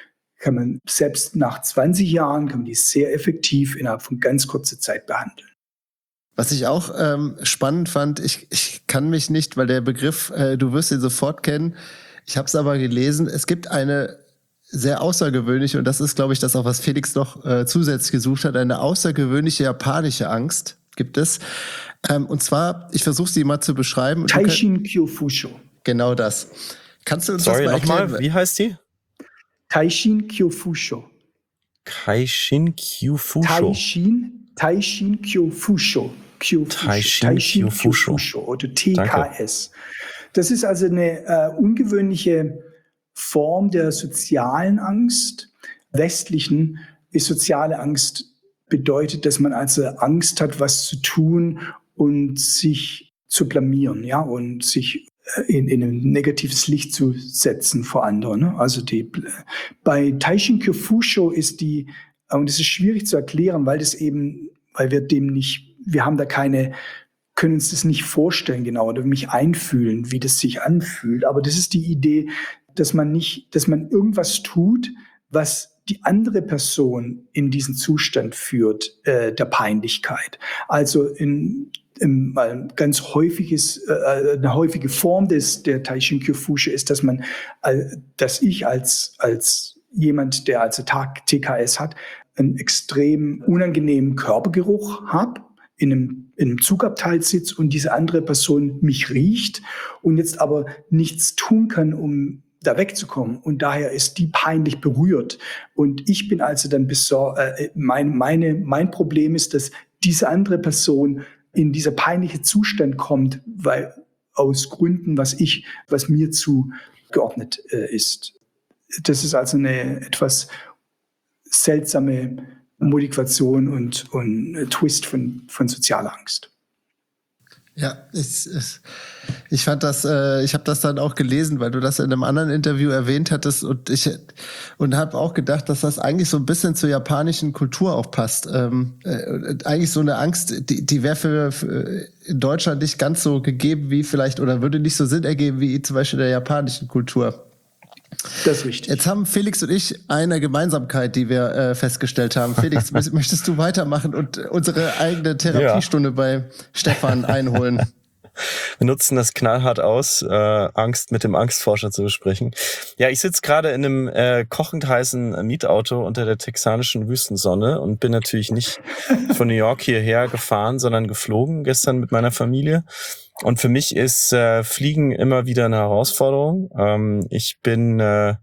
kann man selbst nach 20 Jahren, kann man die sehr effektiv innerhalb von ganz kurzer Zeit behandeln. Was ich auch spannend fand, ich kann mich nicht, weil der Begriff, du wirst ihn sofort kennen, ich habe es aber gelesen, es gibt eine sehr außergewöhnliche, und das ist, glaube ich, das auch, was Felix noch zusätzlich gesucht hat, eine außergewöhnliche japanische Angst gibt es. Und zwar, ich versuche sie mal zu beschreiben. Taishin-kyo-fusho. Genau das. Kannst du uns Sorry, das mal erklären? nochmal, wie heißt die? Taishin-kyo-fusho. Kaishin-kyo-fusho. Taishin-kyo-fusho. Taishin-kyo-fusho oder TKS. Danke. Das ist also eine ungewöhnliche Form der sozialen Angst. Westlichen ist soziale Angst bedeutet, dass man also Angst hat, was zu tun und sich zu blamieren, ja, und sich in ein negatives Licht zu setzen vor anderen. Ne? Also bei Taishin-kyo-fusho ist und es ist schwierig zu erklären, weil wir haben da können uns das nicht vorstellen genau oder mich einfühlen, wie das sich anfühlt. Aber das ist die Idee, dass man irgendwas tut, was die andere Person in diesen Zustand führt, der Peinlichkeit. Also eine häufige Form der Taishin-kyo-fusho ist, dass ich als jemand, der also TKS hat, einen extrem unangenehmen Körpergeruch habe, in einem Zugabteil sitze und diese andere Person mich riecht und jetzt aber nichts tun kann, um da wegzukommen. Und daher ist die peinlich berührt. Und ich bin also dann mein Problem ist, dass diese andere Person in dieser peinliche Zustand kommt, weil aus Gründen, was mir zugeordnet ist. Das ist also eine etwas seltsame Motivation und Twist von sozialer Angst. Ja, ich fand das, ich habe das dann auch gelesen, weil du das in einem anderen Interview erwähnt hattest und habe auch gedacht, dass das eigentlich so ein bisschen zur japanischen Kultur auch passt. Eigentlich so eine Angst, die wäre für in Deutschland nicht ganz so gegeben wie vielleicht oder würde nicht so Sinn ergeben wie zum Beispiel der japanischen Kultur. Das ist richtig. Jetzt haben Felix und ich eine Gemeinsamkeit, die wir festgestellt haben. Felix, möchtest du weitermachen und unsere eigene Therapiestunde bei Stefan einholen? Wir nutzen das knallhart aus, Angst mit dem Angstforscher zu besprechen. Ja, ich sitze gerade in einem kochend heißen Mietauto unter der texanischen Wüstensonne und bin natürlich nicht von New York hierher gefahren, sondern geflogen gestern mit meiner Familie. Und für mich ist Fliegen immer wieder eine Herausforderung. Ich bin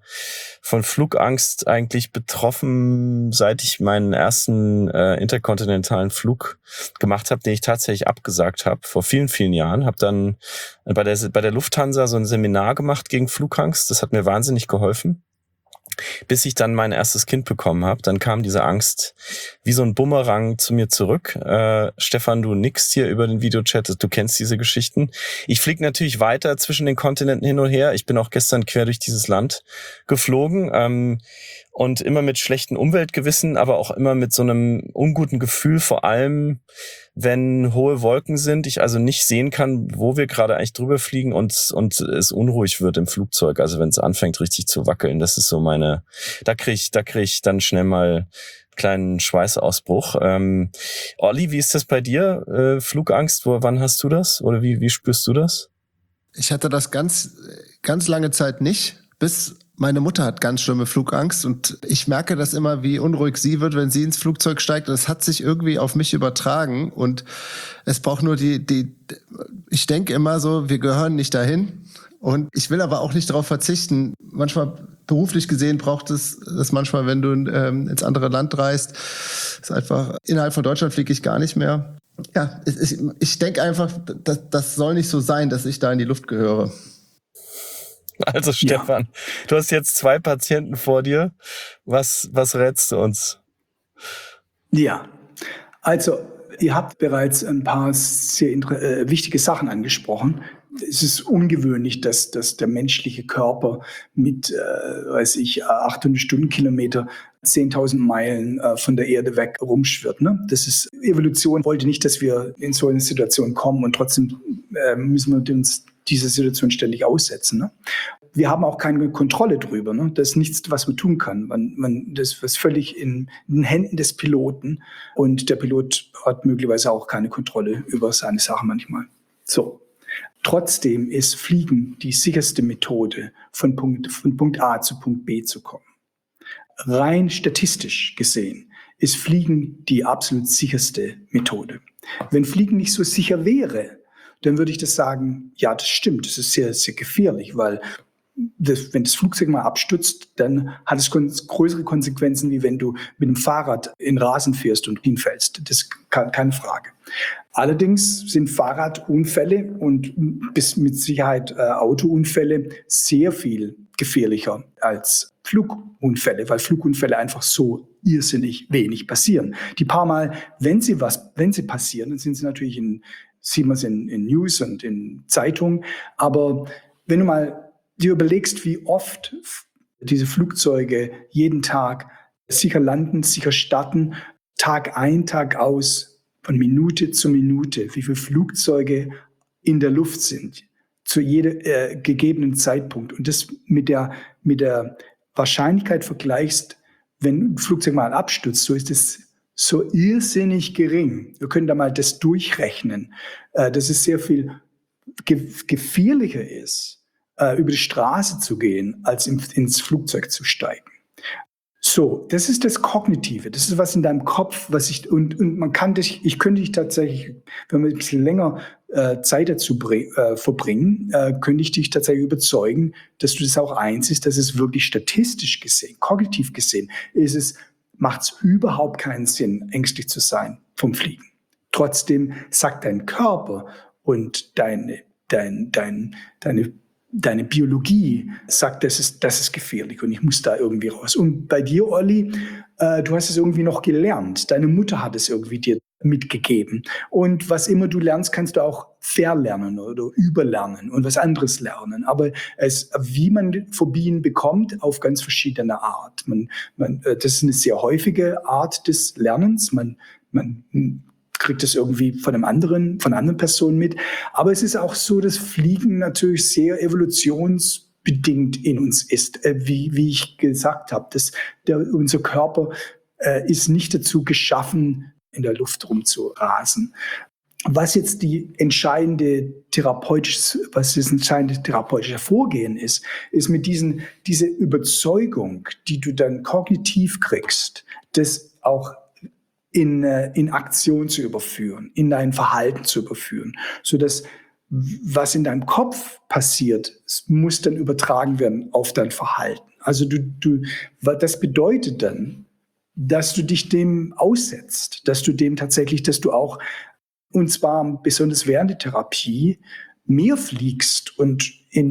von Flugangst eigentlich betroffen, seit ich meinen ersten interkontinentalen Flug gemacht habe, den ich tatsächlich abgesagt habe, vor vielen, vielen Jahren. Habe dann bei der Lufthansa so ein Seminar gemacht gegen Flugangst. Das hat mir wahnsinnig geholfen. Bis ich dann mein erstes Kind bekommen habe, dann kam diese Angst wie so ein Bumerang zu mir zurück. Stefan, du nickst hier über den Videochat, du kennst diese Geschichten. Ich fliege natürlich weiter zwischen den Kontinenten hin und her. Ich bin auch gestern quer durch dieses Land geflogen und immer mit schlechten Umweltgewissen, aber auch immer mit so einem unguten Gefühl, vor allem wenn hohe Wolken sind, ich also nicht sehen kann, wo wir gerade eigentlich drüber fliegen und es unruhig wird im Flugzeug, also wenn es anfängt richtig zu wackeln, das ist so da krieg ich dann schnell mal kleinen Schweißausbruch. Olli, wie ist das bei dir? Flugangst, wann hast du das? Oder wie spürst du das? Ich hatte das ganz, ganz lange Zeit nicht, bis meine Mutter hat ganz schlimme Flugangst und ich merke das immer, wie unruhig sie wird, wenn sie ins Flugzeug steigt. Und es hat sich irgendwie auf mich übertragen und es braucht nur ich denke immer so, wir gehören nicht dahin und ich will aber auch nicht darauf verzichten. Manchmal beruflich gesehen braucht es das manchmal, wenn du ins andere Land reist. Ist einfach, innerhalb von Deutschland fliege ich gar nicht mehr. Ja, ich denke einfach, das soll nicht so sein, dass ich da in die Luft gehöre. Also Stefan, Du hast jetzt 2 Patienten vor dir. Was rätst du uns? Ja, also ihr habt bereits ein paar sehr wichtige Sachen angesprochen. Es ist ungewöhnlich, dass der menschliche Körper mit, 800 Stundenkilometer 10.000 Meilen von der Erde weg rumschwirrt. Ne? Evolution wollte nicht, dass wir in so eine Situation kommen und trotzdem müssen wir uns dieser Situation ständig aussetzen. Ne? Wir haben auch keine Kontrolle drüber. Ne? Das ist nichts, was man tun kann. Das ist völlig in den Händen des Piloten. Und der Pilot hat möglicherweise auch keine Kontrolle über seine Sachen manchmal. So. Trotzdem ist Fliegen die sicherste Methode, von Punkt A zu Punkt B zu kommen. Rein statistisch gesehen ist Fliegen die absolut sicherste Methode. Wenn Fliegen nicht so sicher wäre, dann würde ich das sagen, ja, das stimmt, das ist sehr, sehr gefährlich, weil wenn das Flugzeug mal abstürzt, dann hat es größere Konsequenzen, wie wenn du mit dem Fahrrad in Rasen fährst und hinfällst. Das ist keine Frage. Allerdings sind Fahrradunfälle und bis mit Sicherheit Autounfälle sehr viel gefährlicher als Flugunfälle, weil Flugunfälle einfach so irrsinnig wenig passieren. Die paar Mal, wenn sie passieren, dann sind sie natürlich sieht man es in News und in Zeitungen. Aber wenn du mal dir überlegst, wie oft diese Flugzeuge jeden Tag sicher landen, sicher starten, Tag ein, Tag aus, von Minute zu Minute, wie viele Flugzeuge in der Luft sind, zu jedem gegebenen Zeitpunkt. Und das mit der Wahrscheinlichkeit vergleichst, wenn ein Flugzeug mal abstürzt, so ist es so irrsinnig gering. Wir können da mal das durchrechnen, dass es sehr viel gefährlicher ist, über die Straße zu gehen, als ins Flugzeug zu steigen. So, das ist das Kognitive. Das ist was in deinem Kopf, und man kann ich könnte dich tatsächlich, wenn wir ein bisschen länger Zeit dazu verbringen, könnte ich dich tatsächlich überzeugen, dass du das auch einsiehst, dass es wirklich statistisch gesehen, kognitiv gesehen, macht es überhaupt keinen Sinn, ängstlich zu sein vom Fliegen. Trotzdem sagt dein Körper und deine Biologie sagt, das ist gefährlich und ich muss da irgendwie raus. Und bei dir, Olli, du hast es irgendwie noch gelernt. Deine Mutter hat es irgendwie dir mitgegeben. Und was immer du lernst, kannst du auch verlernen oder überlernen und was anderes lernen. Aber wie man Phobien bekommt, auf ganz verschiedene Art. Das ist eine sehr häufige Art des Lernens. Man kriegt es irgendwie von anderen Personen mit. Aber es ist auch so, dass Fliegen natürlich sehr evolutionsbedingt in uns ist. Wie ich gesagt habe, unser Körper ist nicht dazu geschaffen, in der Luft rumzurasen. Was jetzt das entscheidende therapeutische Vorgehen ist mit diese Überzeugung, die du dann kognitiv kriegst, das auch in Aktion zu überführen, in dein Verhalten zu überführen, sodass was in deinem Kopf passiert, muss dann übertragen werden auf dein Verhalten. Also das bedeutet dann, dass du dich dem aussetzt, dass du auch, und zwar besonders während der Therapie, mehr fliegst und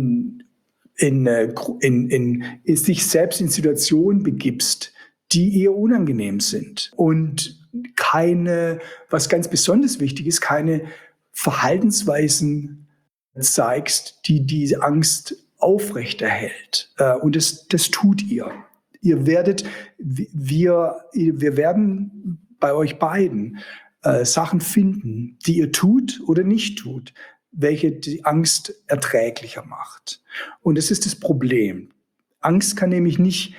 sich selbst in Situationen begibst, die eher unangenehm sind und was ganz besonders wichtig ist, keine Verhaltensweisen zeigst, die diese Angst aufrechterhält. Und das tut ihr. Wir werden bei euch beiden Sachen finden, die ihr tut oder nicht tut, welche die Angst erträglicher macht. Und das ist das Problem. Angst kann nämlich nicht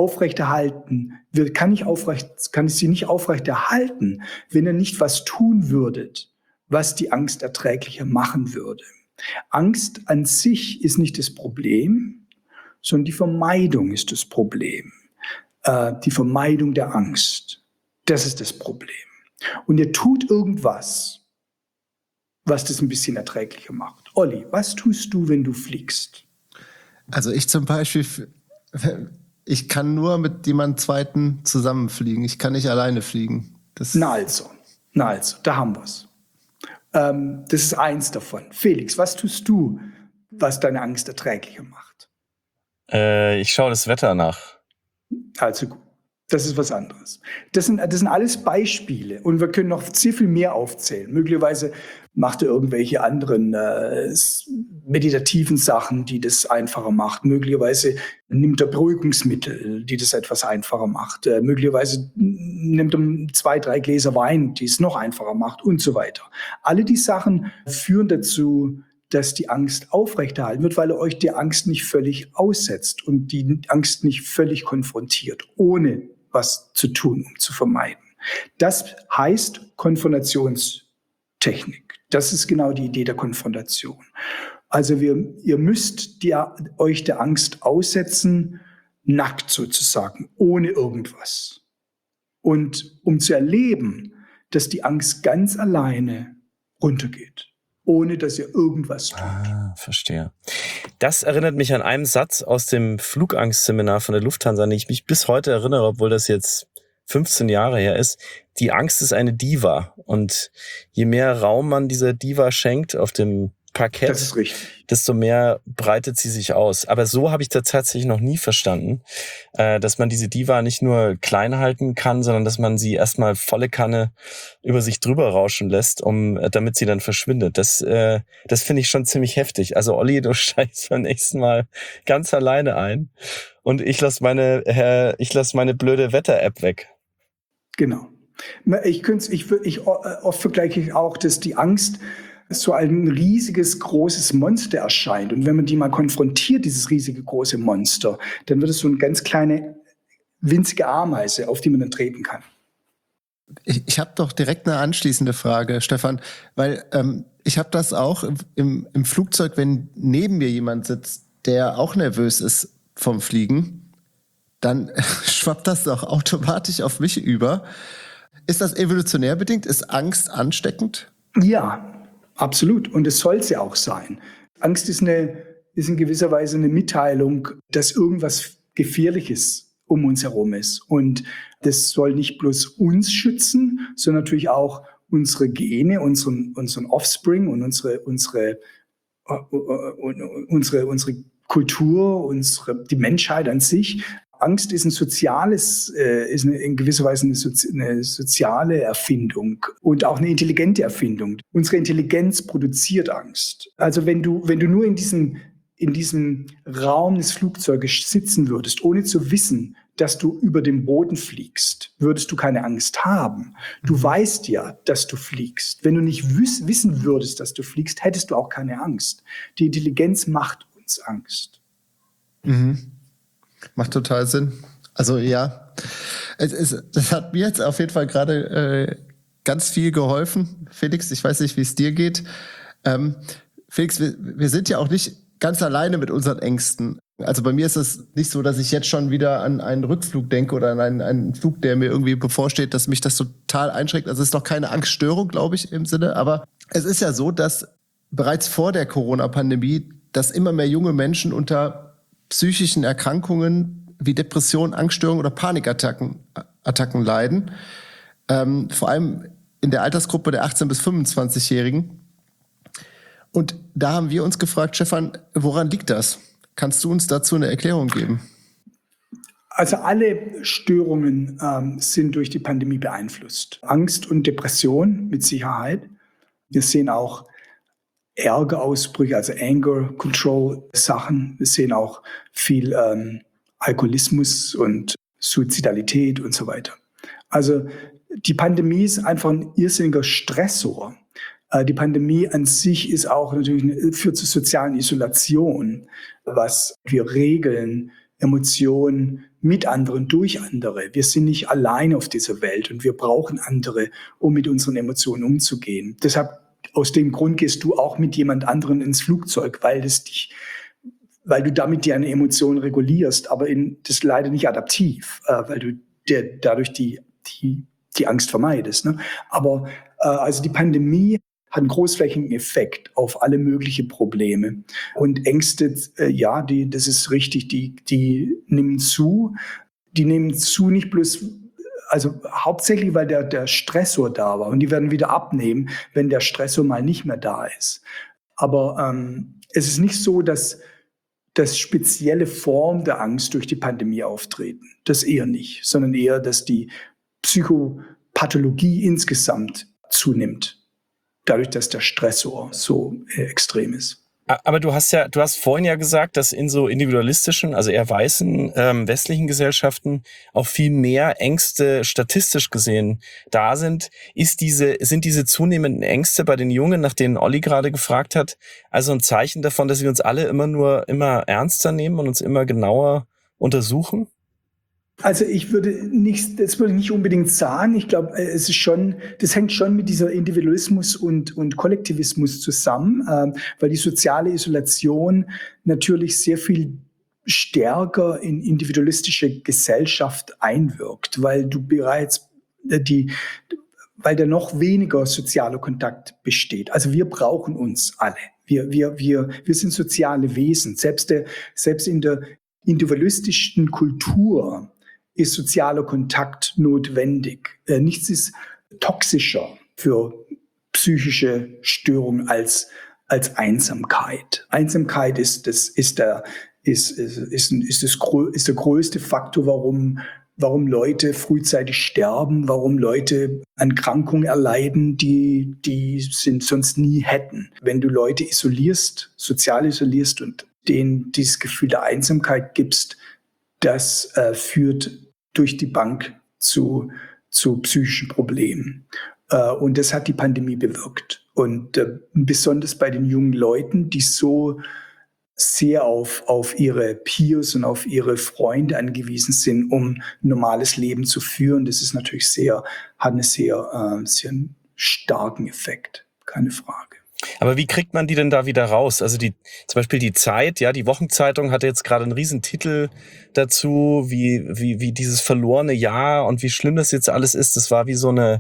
kann sie nicht aufrechterhalten, wenn ihr nicht was tun würdet, was die Angst erträglicher machen würde. Angst an sich ist nicht das Problem, sondern die Vermeidung ist das Problem. Die Vermeidung der Angst, das ist das Problem. Und ihr tut irgendwas, was das ein bisschen erträglicher macht. Olli, was tust du, wenn du fliegst? Also ich zum Beispiel, ich kann nur mit jemandem Zweiten zusammenfliegen. Ich kann nicht alleine fliegen. Na also, da haben wir's. Das ist eins davon. Felix, was tust du, was deine Angst erträglicher macht? Ich schaue das Wetter nach. Also gut, das ist was anderes. Das sind alles Beispiele und wir können noch sehr viel mehr aufzählen. Möglicherweise macht er irgendwelche anderen meditativen Sachen, die das einfacher macht. Möglicherweise nimmt er Beruhigungsmittel, die das etwas einfacher macht. Möglicherweise nimmt er 2, 3 Gläser Wein, die es noch einfacher macht und so weiter. Alle die Sachen führen dazu, dass die Angst aufrechterhalten wird, weil er euch die Angst nicht völlig aussetzt und die Angst nicht völlig konfrontiert, ohne was zu tun, um zu vermeiden. Das heißt Konfrontationstechnik. Das ist genau die Idee der Konfrontation. Also ihr müsst euch der Angst aussetzen, nackt sozusagen, ohne irgendwas. Und um zu erleben, dass die Angst ganz alleine runtergeht, ohne dass ihr irgendwas tut. Verstehe. Das erinnert mich an einen Satz aus dem Flugangstseminar von der Lufthansa, an den ich mich bis heute erinnere, obwohl das jetzt 15 Jahre her ist. Die Angst ist eine Diva. Und je mehr Raum man dieser Diva schenkt auf dem Parkett, desto mehr breitet sie sich aus. Aber so habe ich das tatsächlich noch nie verstanden, dass man diese Diva nicht nur klein halten kann, sondern dass man sie erstmal volle Kanne über sich drüber rauschen lässt, damit sie dann verschwindet. Das finde ich schon ziemlich heftig. Also Olli, du steigst beim nächsten Mal ganz alleine ein und ich lass meine blöde Wetter-App weg. Genau. Oft vergleiche ich auch, dass die Angst so ein riesiges, großes Monster erscheint. Und wenn man die mal konfrontiert, dieses riesige, große Monster, dann wird es so eine ganz kleine, winzige Ameise, auf die man dann treten kann. Ich habe doch direkt eine anschließende Frage, Stefan, weil ich habe das auch im Flugzeug, wenn neben mir jemand sitzt, der auch nervös ist vom Fliegen, dann schwappt das doch automatisch auf mich über. Ist das evolutionär bedingt? Ist Angst ansteckend? Ja, absolut. Und es soll es ja auch sein. Angst ist in gewisser Weise eine Mitteilung, dass irgendwas Gefährliches um uns herum ist. Und das soll nicht bloß uns schützen, sondern natürlich auch unsere Gene, unseren Offspring und unsere Kultur, die Menschheit an sich. Angst ist in gewisser Weise eine soziale Erfindung und auch eine intelligente Erfindung. Unsere Intelligenz produziert Angst. Also wenn du nur in diesem Raum des Flugzeuges sitzen würdest, ohne zu wissen, dass du über dem Boden fliegst, würdest du keine Angst haben. Du weißt ja, dass du fliegst. Wenn du nicht wissen würdest, dass du fliegst, hättest du auch keine Angst. Die Intelligenz macht uns Angst. Mhm. Macht total Sinn. Also ja, das hat mir jetzt auf jeden Fall gerade ganz viel geholfen. Felix, ich weiß nicht, wie es dir geht. Felix, wir sind ja auch nicht ganz alleine mit unseren Ängsten. Also bei mir ist es nicht so, dass ich jetzt schon wieder an einen Rückflug denke oder an einen Flug, der mir irgendwie bevorsteht, dass mich das total einschränkt. Also es ist doch keine Angststörung, glaube ich, im Sinne. Aber es ist ja so, dass bereits vor der Corona-Pandemie, dass immer mehr junge Menschen unter psychischen Erkrankungen wie Depressionen, Angststörungen oder Panikattacken leiden. Vor allem in der Altersgruppe der 18- bis 25-Jährigen. Und da haben wir uns gefragt, Stefan, woran liegt das? Kannst du uns dazu eine Erklärung geben? Also alle Störungen sind durch die Pandemie beeinflusst. Angst und Depression mit Sicherheit. Wir sehen auch Ärgerausbrüche, also Anger Control Sachen. Wir sehen auch viel Alkoholismus und Suizidalität und so weiter. Also die Pandemie ist einfach ein irrsinniger Stressor. Die Pandemie an sich ist auch natürlich führt zur sozialen Isolation, was wir regeln, Emotionen mit anderen, durch andere. Wir sind nicht allein auf dieser Welt und wir brauchen andere, um mit unseren Emotionen umzugehen. Deshalb, aus dem Grund gehst du auch mit jemand anderen ins Flugzeug, weil du damit deine Emotionen regulierst, aber das ist leider nicht adaptiv, weil du dadurch die Angst vermeidest. Ne? Aber also die Pandemie hat einen großflächigen Effekt auf alle möglichen Probleme. Und Ängste, das ist richtig, die nehmen zu. Die nehmen zu nicht bloß, also hauptsächlich, weil der Stressor da war. Und die werden wieder abnehmen, wenn der Stressor mal nicht mehr da ist. Aber es ist nicht so, dass spezielle Formen der Angst durch die Pandemie auftreten. Das eher nicht, sondern eher, dass die Psychopathologie insgesamt zunimmt. Dadurch, dass der Stressor so extrem ist. Aber du hast vorhin ja gesagt, dass in so individualistischen, also eher weißen, westlichen Gesellschaften auch viel mehr Ängste statistisch gesehen da sind. Sind diese zunehmenden Ängste bei den Jungen, nach denen Olli gerade gefragt hat, also ein Zeichen davon, dass wir uns alle immer ernster nehmen und uns immer genauer untersuchen? Also das würde ich nicht unbedingt sagen. Ich glaube, das hängt schon mit dieser Individualismus und Kollektivismus zusammen, weil die soziale Isolation natürlich sehr viel stärker in individualistische Gesellschaft einwirkt, weil weil da noch weniger sozialer Kontakt besteht. Also wir brauchen uns alle. Wir sind soziale Wesen. Selbst in der individualistischen Kultur ist sozialer Kontakt notwendig. Nichts ist toxischer für psychische Störungen als Einsamkeit. Einsamkeit ist der größte Faktor, warum Leute frühzeitig sterben, warum Leute Erkrankungen erleiden, die sie sonst nie hätten. Wenn du Leute sozial isolierst und denen dieses Gefühl der Einsamkeit gibst, das führt durch die Bank zu psychischen Problemen. Und das hat die Pandemie bewirkt. Und besonders bei den jungen Leuten, die so sehr auf ihre Peers und auf ihre Freunde angewiesen sind, um ein normales Leben zu führen, das ist natürlich hat einen sehr starken Effekt, keine Frage. Aber wie kriegt man die denn da wieder raus? Also zum Beispiel die Zeit, ja, die Wochenzeitung hatte jetzt gerade einen Riesentitel dazu, wie dieses verlorene Jahr und wie schlimm das jetzt alles ist. Das war wie so eine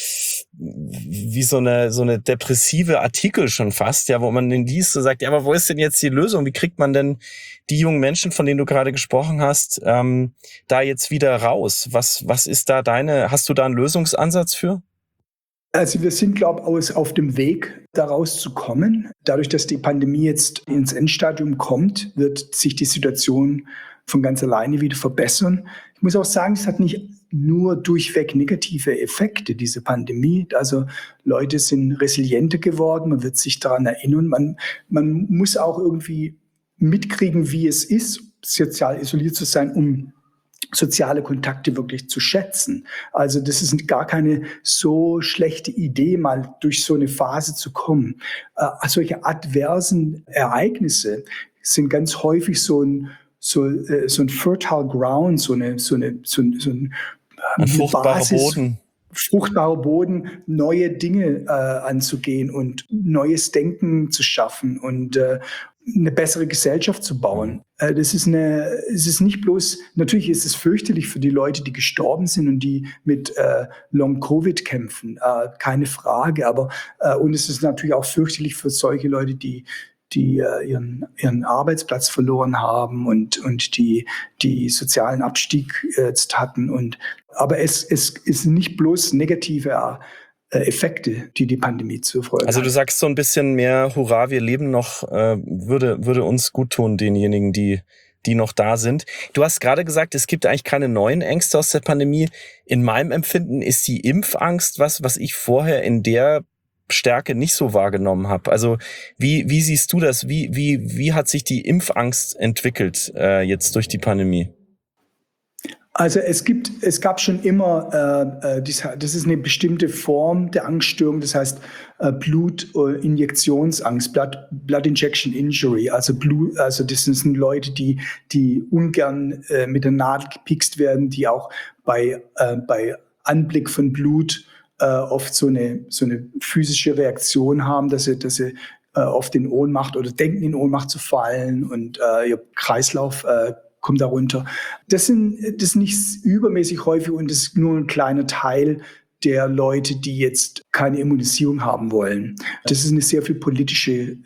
depressive Artikel schon fast, ja, wo man den liest und sagt, ja, aber wo ist denn jetzt die Lösung? Wie kriegt man denn die jungen Menschen, von denen du gerade gesprochen hast, da jetzt wieder raus? Was ist da hast du da einen Lösungsansatz für? Also wir sind, glaube ich, auf dem Weg, daraus zu kommen. Dadurch, dass die Pandemie jetzt ins Endstadium kommt, wird sich die Situation von ganz alleine wieder verbessern. Ich muss auch sagen, es hat nicht nur durchweg negative Effekte, diese Pandemie. Also Leute sind resilienter geworden, man wird sich daran erinnern. Man muss auch irgendwie mitkriegen, wie es ist, sozial isoliert zu sein, um soziale Kontakte wirklich zu schätzen. Also das ist gar keine so schlechte Idee, mal durch so eine Phase zu kommen. Solche adversen Ereignisse sind ganz häufig so ein fertile ground, so ein fruchtbarer Boden. Fruchtbarer Boden, neue Dinge anzugehen und neues Denken zu schaffen und eine bessere Gesellschaft zu bauen. Es ist nicht bloß, natürlich ist es fürchterlich für die Leute, die gestorben sind und die mit Long-Covid kämpfen, keine Frage, aber und es ist natürlich auch fürchterlich für solche Leute, die ihren Arbeitsplatz verloren haben und die sozialen Abstieg jetzt hatten. Aber es ist nicht bloß negative Effekte, die Pandemie zur Folge hat. Also du sagst so ein bisschen mehr, hurra, wir leben noch, würde uns gut tun, denjenigen, die noch da sind. Du hast gerade gesagt, es gibt eigentlich keine neuen Ängste aus der Pandemie. In meinem Empfinden ist die Impfangst was ich vorher in der Stärke nicht so wahrgenommen habe. Also wie siehst du das? Wie hat sich die Impfangst entwickelt jetzt durch die Pandemie? Also es gab schon immer, das ist eine bestimmte Form der Angststörung, das heißt Blutinjektionsangst, Blood Injection Injury, also das sind Leute, die ungern mit der Nadel gepikst werden, die auch bei Anblick von Blut oft so eine physische Reaktion haben, dass sie oft in Ohnmacht oder denken in Ohnmacht zu fallen und ihr Kreislauf kommt darunter. Das ist nicht übermäßig häufig und das ist nur ein kleiner Teil der Leute, die jetzt keine Immunisierung haben wollen. Das ist eine sehr viel politischer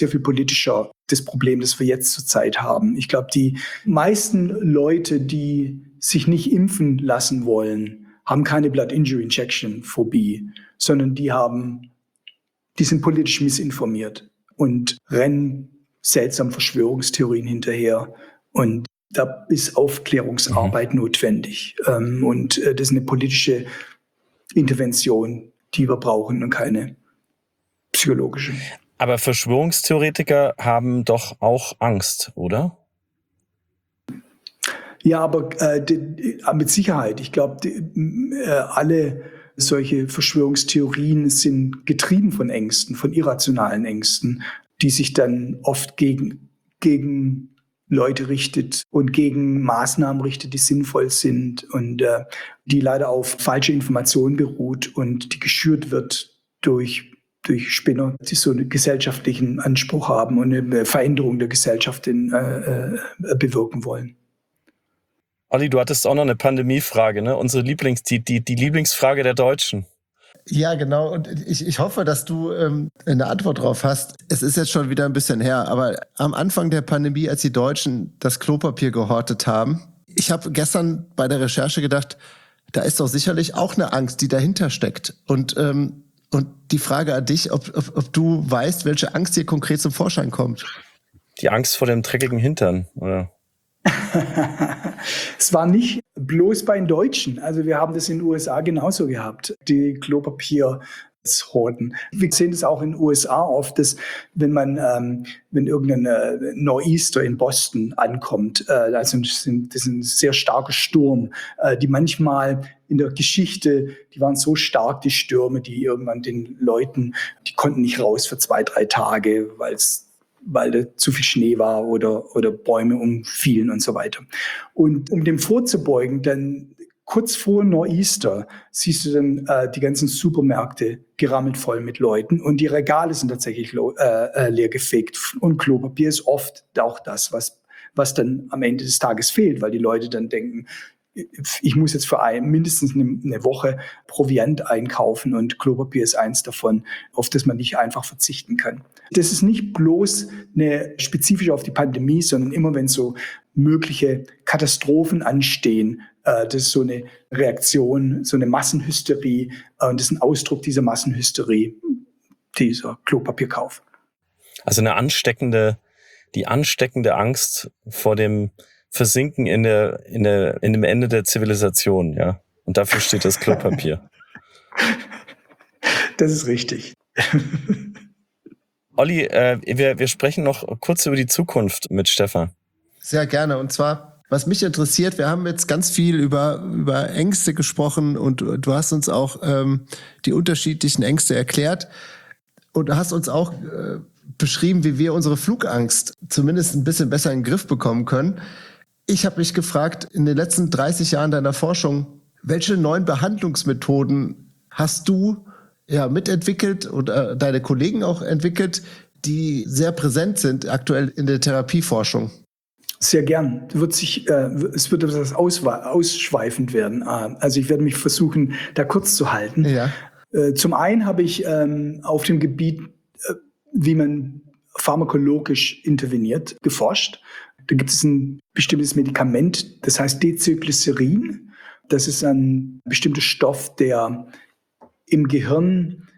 das Problem, das wir jetzt zurzeit haben. Ich glaube, die meisten Leute, die sich nicht impfen lassen wollen, haben keine Blood Injury Injection Phobie, sondern die sind politisch missinformiert und rennen seltsam Verschwörungstheorien hinterher. Und da ist Aufklärungsarbeit notwendig. Und das ist eine politische Intervention, die wir brauchen und keine psychologische. Aber Verschwörungstheoretiker haben doch auch Angst, oder? Ja, aber mit Sicherheit. Ich glaube, alle solche Verschwörungstheorien sind getrieben von Ängsten, von irrationalen Ängsten, die sich dann oft gegen Leute richtet und gegen Maßnahmen richtet, die sinnvoll sind und die leider auf falsche Informationen beruht und die geschürt wird durch Spinner, die so einen gesellschaftlichen Anspruch haben und eine Veränderung der Gesellschaft bewirken wollen. Olli, du hattest auch noch eine Pandemiefrage, ne? Unsere die Lieblingsfrage der Deutschen. Ja, genau. Und ich hoffe, dass du eine Antwort drauf hast. Es ist jetzt schon wieder ein bisschen her, aber am Anfang der Pandemie, als die Deutschen das Klopapier gehortet haben, ich habe gestern bei der Recherche gedacht, da ist doch sicherlich auch eine Angst, die dahinter steckt. Und die Frage an dich, ob du weißt, welche Angst dir konkret zum Vorschein kommt. Die Angst vor dem dreckigen Hintern, oder? Es war nicht bloß bei den Deutschen. Also wir haben das in den USA genauso gehabt, die Klopapierhorten. Wir sehen das auch in den USA oft, dass wenn irgendein Nor'easter in Boston ankommt, also das ist ein sehr starker Sturm, die manchmal in der Geschichte, die waren so stark, die Stürme, die irgendwann den Leuten, die konnten nicht raus für 2-3 Tage, weil da zu viel Schnee war oder Bäume umfielen und so weiter. Und um dem vorzubeugen, dann kurz vor Nor'easter siehst du dann die ganzen Supermärkte gerammelt voll mit Leuten und die Regale sind tatsächlich leer gefegt. Und Klopapier ist oft auch das, was dann am Ende des Tages fehlt, weil die Leute dann denken, ich muss jetzt für mindestens eine Woche Proviant einkaufen und Klopapier ist eins davon, auf das man nicht einfach verzichten kann. Das ist nicht bloß spezifisch auf die Pandemie, sondern immer wenn so mögliche Katastrophen anstehen, das ist so eine Reaktion, so eine Massenhysterie und das ist ein Ausdruck dieser Massenhysterie, dieser Klopapierkauf. Also die ansteckende Angst vor dem Versinken in dem Ende der Zivilisation, ja. Und dafür steht das Klopapier. Das ist richtig. Olli, wir sprechen noch kurz über die Zukunft mit Stefan. Sehr gerne. Und zwar, was mich interessiert, wir haben jetzt ganz viel über Ängste gesprochen und du hast uns auch die unterschiedlichen Ängste erklärt und hast uns auch beschrieben, wie wir unsere Flugangst zumindest ein bisschen besser in den Griff bekommen können. Ich habe mich gefragt, in den letzten 30 Jahren deiner Forschung, welche neuen Behandlungsmethoden hast du mitentwickelt oder deine Kollegen auch entwickelt, die sehr präsent sind aktuell in der Therapieforschung? Sehr gern. Es wird etwas ausschweifend werden. Also ich werde mich versuchen, da kurz zu halten. Ja. Zum einen habe ich auf dem Gebiet, wie man pharmakologisch interveniert, geforscht. Da gibt es ein bestimmtes Medikament, das heißt Dezyglycerin. Das ist ein bestimmter Stoff, der im Gehirn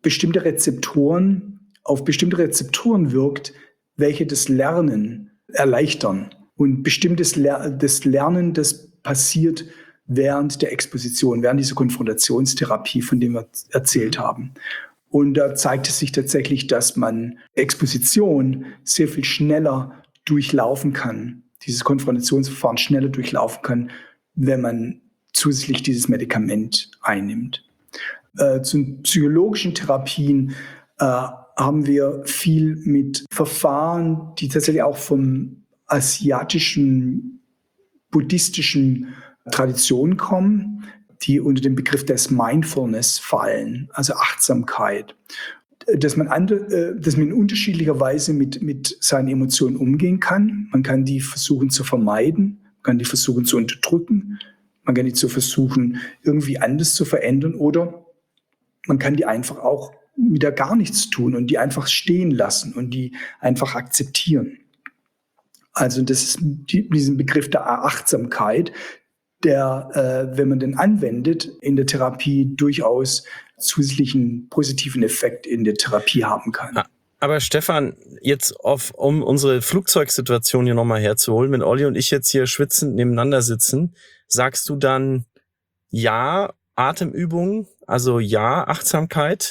auf bestimmte Rezeptoren wirkt, welche das Lernen erleichtern. Und bestimmtes das Lernen, das passiert während der Exposition, während dieser Konfrontationstherapie, von der wir erzählt haben. Und da zeigt es sich tatsächlich, dass man Exposition sehr viel schneller durchlaufen kann, dieses Konfrontationsverfahren schneller durchlaufen kann, wenn man zusätzlich dieses Medikament einnimmt. Zu psychologischen Therapien haben wir viel mit Verfahren, die tatsächlich auch vom asiatischen, buddhistischen Traditionen kommen, die unter den Begriff des Mindfulness fallen, also Achtsamkeit. Dass man in unterschiedlicher Weise mit seinen Emotionen umgehen kann. Man kann die versuchen zu vermeiden, man kann die versuchen zu unterdrücken, man kann die zu versuchen, irgendwie anders zu verändern oder man kann die einfach auch wieder gar nichts tun und die einfach stehen lassen und die einfach akzeptieren. Also das ist diesen Begriff der Achtsamkeit, der, wenn man den anwendet, in der Therapie durchaus zusätzlichen positiven Effekt in der Therapie haben kann. Aber Stefan, jetzt um unsere Flugzeugsituation hier nochmal herzuholen, wenn Olli und ich jetzt hier schwitzend nebeneinander sitzen, sagst du dann ja Atemübungen, also ja Achtsamkeit,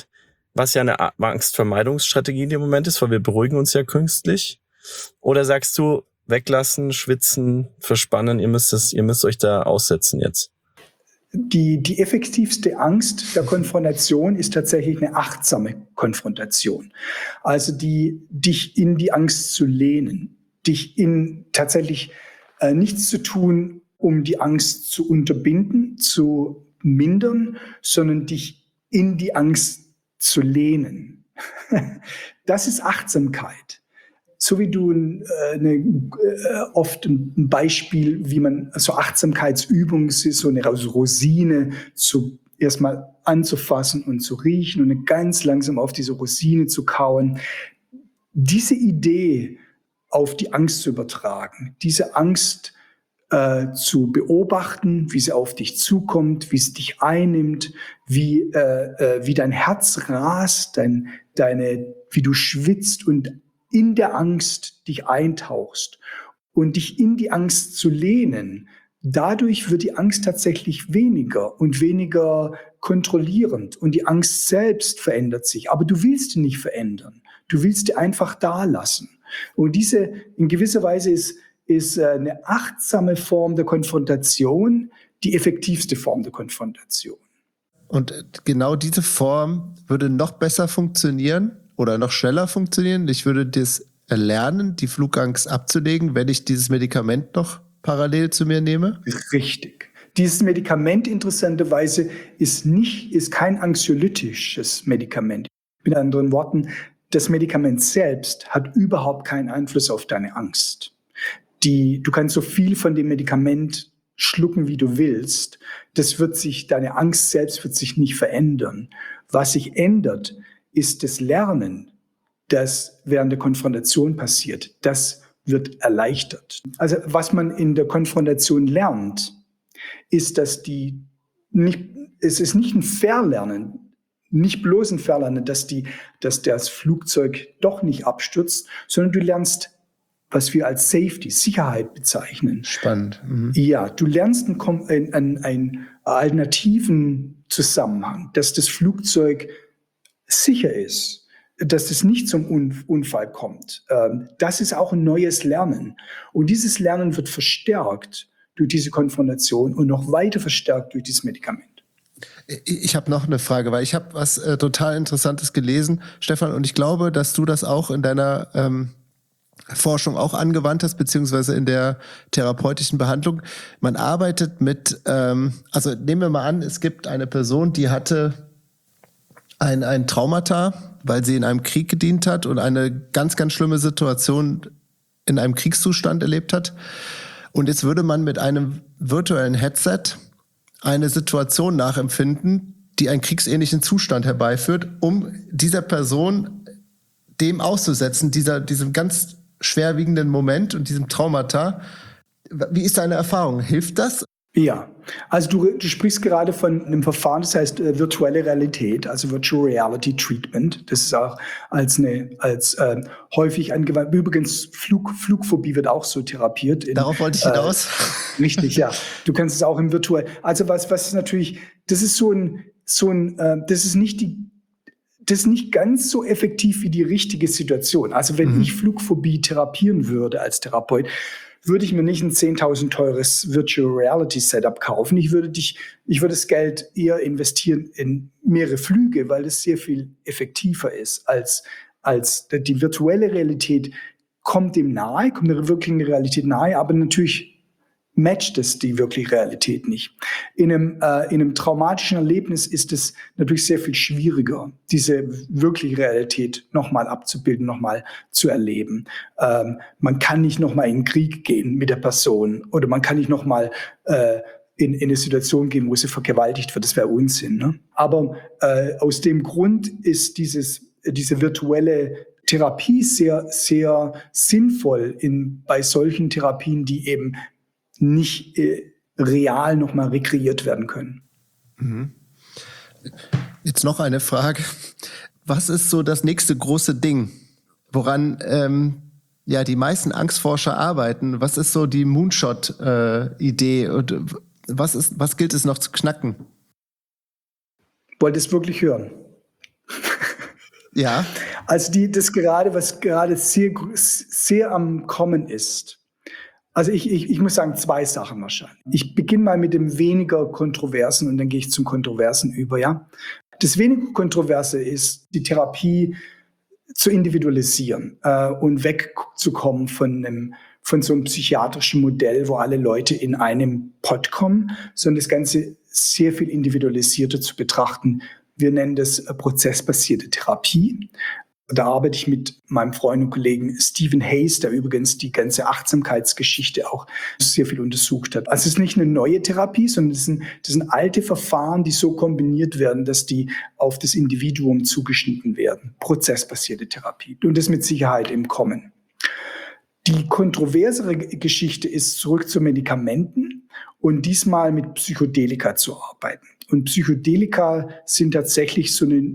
was ja eine Angstvermeidungsstrategie in dem Moment ist, weil wir beruhigen uns ja künstlich? Oder sagst du, weglassen, schwitzen, verspannen, ihr müsst euch da aussetzen jetzt? Die effektivste Angst der Konfrontation ist tatsächlich eine achtsame Konfrontation. Also dich in die Angst zu lehnen, dich in tatsächlich nichts zu tun, um die Angst zu unterbinden, zu mindern, sondern dich in die Angst zu lehnen. Das ist Achtsamkeit. So wie du oft ein Beispiel, wie man so Achtsamkeitsübungen ist, so eine Rosine erstmal anzufassen und zu riechen und dann ganz langsam auf diese Rosine zu kauen. Diese Idee auf die Angst zu übertragen, diese Angst zu beobachten, wie sie auf dich zukommt, wie es dich einnimmt, wie dein Herz rast, wie du schwitzt und in der Angst dich eintauchst und dich in die Angst zu lehnen. Dadurch wird die Angst tatsächlich weniger und weniger kontrollierend und die Angst selbst verändert sich. Aber du willst die nicht verändern. Du willst die einfach da lassen. Und diese in gewisser Weise ist eine achtsame Form der Konfrontation die effektivste Form der Konfrontation. Und genau diese Form würde noch besser funktionieren oder noch schneller funktionieren. Ich würde das lernen, die Flugangst abzulegen, wenn ich dieses Medikament noch parallel zu mir nehme. Richtig. Dieses Medikament interessanterweise ist kein anxiolytisches Medikament. Mit anderen Worten, das Medikament selbst hat überhaupt keinen Einfluss auf deine Angst. Du kannst so viel von dem Medikament schlucken, wie du willst. Deine Angst selbst wird sich nicht verändern. Was sich ändert, ist das Lernen, das während der Konfrontation passiert. Das wird erleichtert. Also was man in der Konfrontation lernt, ist, es ist nicht ein Verlernen, nicht bloß ein Verlernen, dass das Flugzeug doch nicht abstürzt, sondern du lernst, was wir als Safety, Sicherheit bezeichnen. Spannend. Mhm. Ja, du lernst einen alternativen Zusammenhang, dass das Flugzeug sicher ist, dass es nicht zum Unfall kommt. Das ist auch ein neues Lernen. Und dieses Lernen wird verstärkt durch diese Konfrontation und noch weiter verstärkt durch dieses Medikament. Ich habe noch eine Frage, weil ich habe was total Interessantes gelesen, Stefan, und ich glaube, dass du das auch in deiner Forschung auch angewandt hast, beziehungsweise in der therapeutischen Behandlung. Man arbeitet mit, also nehmen wir mal an, es gibt eine Person, die hatte ein Traumata, weil sie in einem Krieg gedient hat und eine ganz, ganz schlimme Situation in einem Kriegszustand erlebt hat. Und jetzt würde man mit einem virtuellen Headset eine Situation nachempfinden, die einen kriegsähnlichen Zustand herbeiführt, um dieser Person dem auszusetzen, diesem ganz schwerwiegenden Moment und diesem Traumata. Wie ist deine Erfahrung? Hilft das? Ja, also du sprichst gerade von einem Verfahren, das heißt virtuelle Realität, also Virtual Reality Treatment. Das ist auch als häufig angewandt. Übrigens, Flugphobie wird auch so therapiert. Darauf wollte ich hinaus. Richtig, ja. Du kannst es auch im virtuell. Also was natürlich, das ist das ist nicht ganz so effektiv wie die richtige Situation. Also wenn ich Flugphobie therapieren würde als Therapeut, würde ich mir nicht ein 10.000 teures Virtual Reality Setup kaufen. Ich würde das Geld eher investieren in mehrere Flüge, weil es sehr viel effektiver ist als die virtuelle Realität kommt der wirklichen Realität nahe, aber natürlich matcht es die wirkliche Realität nicht. In einem traumatischen Erlebnis ist es natürlich sehr viel schwieriger, diese wirkliche Realität nochmal abzubilden, nochmal zu erleben. Man kann nicht nochmal in den Krieg gehen mit der Person oder man kann nicht nochmal in eine Situation gehen, wo sie vergewaltigt wird. Das wäre Unsinn. Ne? Aber aus dem Grund ist diese virtuelle Therapie sehr, sehr sinnvoll bei solchen Therapien, die eben nicht real nochmal rekreiert werden können. Jetzt noch eine Frage. Was ist so das nächste große Ding, woran die meisten Angstforscher arbeiten? Was ist so die Moonshot-Idee und was gilt es noch zu knacken? Wollt ihr es wirklich hören? Ja. Also was gerade sehr, sehr am Kommen ist. Also ich muss sagen, 2 Sachen wahrscheinlich. Ich beginne mal mit dem weniger Kontroversen und dann gehe ich zum Kontroversen über, ja. Das weniger Kontroverse ist, die Therapie zu individualisieren und wegzukommen von so einem psychiatrischen Modell, wo alle Leute in einem Pott kommen, sondern das Ganze sehr viel individualisierter zu betrachten. Wir nennen das prozessbasierte Therapie. Da arbeite ich mit meinem Freund und Kollegen Stephen Hayes, der übrigens die ganze Achtsamkeitsgeschichte auch sehr viel untersucht hat. Also es ist nicht eine neue Therapie, sondern das sind alte Verfahren, die so kombiniert werden, dass die auf das Individuum zugeschnitten werden. Prozessbasierte Therapie. Und das mit Sicherheit im Kommen. Die kontroversere Geschichte ist, zurück zu Medikamenten und diesmal mit Psychedelika zu arbeiten. Und Psychedelika sind tatsächlich so eine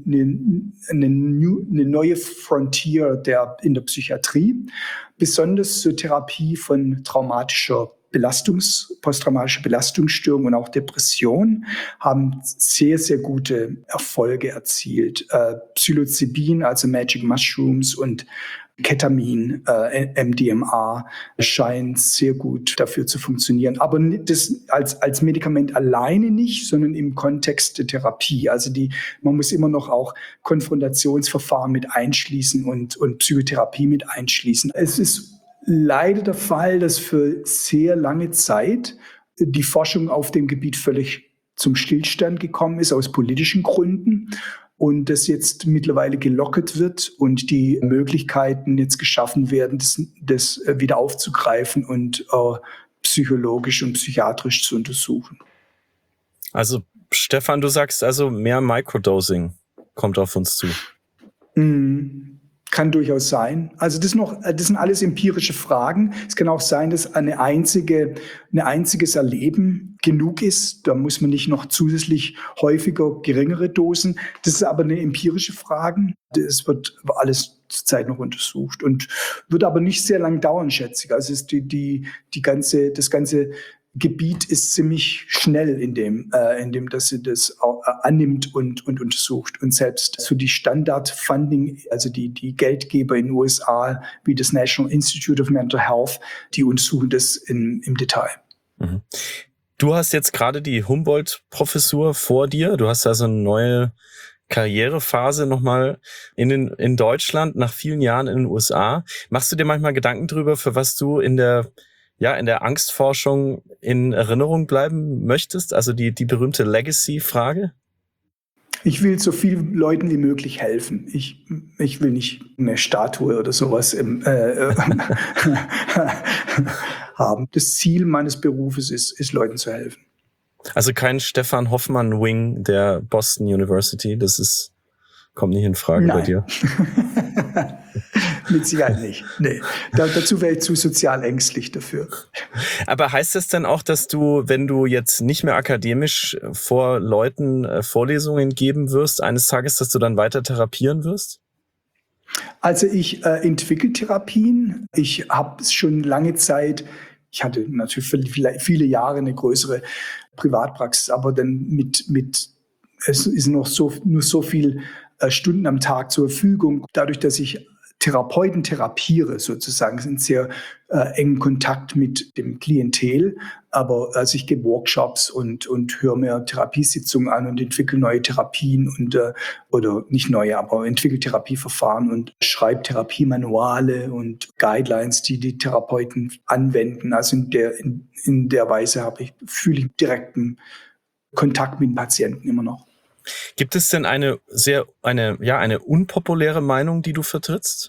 neue Frontier in der Psychiatrie, besonders zur Therapie von posttraumatischer Belastungsstörung und auch Depression haben sehr, sehr gute Erfolge erzielt. Psilocybin, also Magic Mushrooms und Ketamin, MDMA scheint sehr gut dafür zu funktionieren. Aber das als Medikament alleine nicht, sondern im Kontext der Therapie. Also man muss immer noch auch Konfrontationsverfahren mit einschließen und Psychotherapie mit einschließen. Es ist leider der Fall, dass für sehr lange Zeit die Forschung auf dem Gebiet völlig zum Stillstand gekommen ist, aus politischen Gründen. Und das jetzt mittlerweile gelockert wird und die Möglichkeiten jetzt geschaffen werden, das wieder aufzugreifen und psychologisch und psychiatrisch zu untersuchen. Also Stefan, du sagst also, mehr Microdosing kommt auf uns zu. Kann durchaus sein. Also das sind alles empirische Fragen. Es kann auch sein, dass ein einziges Erleben genug ist. Da muss man nicht noch zusätzlich häufiger geringere Dosen. Das ist aber eine empirische Frage. Das wird alles zurzeit noch untersucht und wird aber nicht sehr lang dauern, schätze ich. Also ist das ganze Gebiet ist ziemlich schnell in dem, dass sie das annimmt und untersucht. Und selbst so die Standard-Funding, also die Geldgeber in den USA, wie das National Institute of Mental Health, die untersuchen das im Detail. Mhm. Du hast jetzt gerade die Humboldt-Professur vor dir. Du hast also eine neue Karrierephase nochmal in Deutschland, nach vielen Jahren in den USA. Machst du dir manchmal Gedanken drüber, für was du in der Angstforschung in Erinnerung bleiben möchtest? Also die berühmte Legacy-Frage? Ich will so vielen Leuten wie möglich helfen. Ich will nicht eine Statue oder sowas haben. Das Ziel meines Berufes ist Leuten zu helfen. Also kein Stefan Hoffmann-Wing der Boston University, kommt nicht in Frage. Nein. Bei dir? Mit Sicherheit nicht. Nee, dazu wäre ich zu sozial ängstlich dafür. Aber heißt das denn auch, dass du, wenn du jetzt nicht mehr akademisch vor Leuten Vorlesungen geben wirst, eines Tages, dass du dann weiter therapieren wirst? Also ich entwickle Therapien. Ich habe schon lange Zeit, ich hatte natürlich viele Jahre eine größere Privatpraxis, aber dann es ist nur so viel Stunden am Tag zur Verfügung. Dadurch, dass ich Therapeuten therapiere, sozusagen, sind sehr engen Kontakt mit dem Klientel. Aber also ich gebe Workshops und höre mir Therapiesitzungen an und entwickle neue Therapien oder nicht neue, aber entwickle Therapieverfahren und schreibe Therapiemanuale und Guidelines, die Therapeuten anwenden. Also in der Weise fühle ich direkten Kontakt mit den Patienten immer noch. Gibt es denn eine unpopuläre Meinung, die du vertrittst?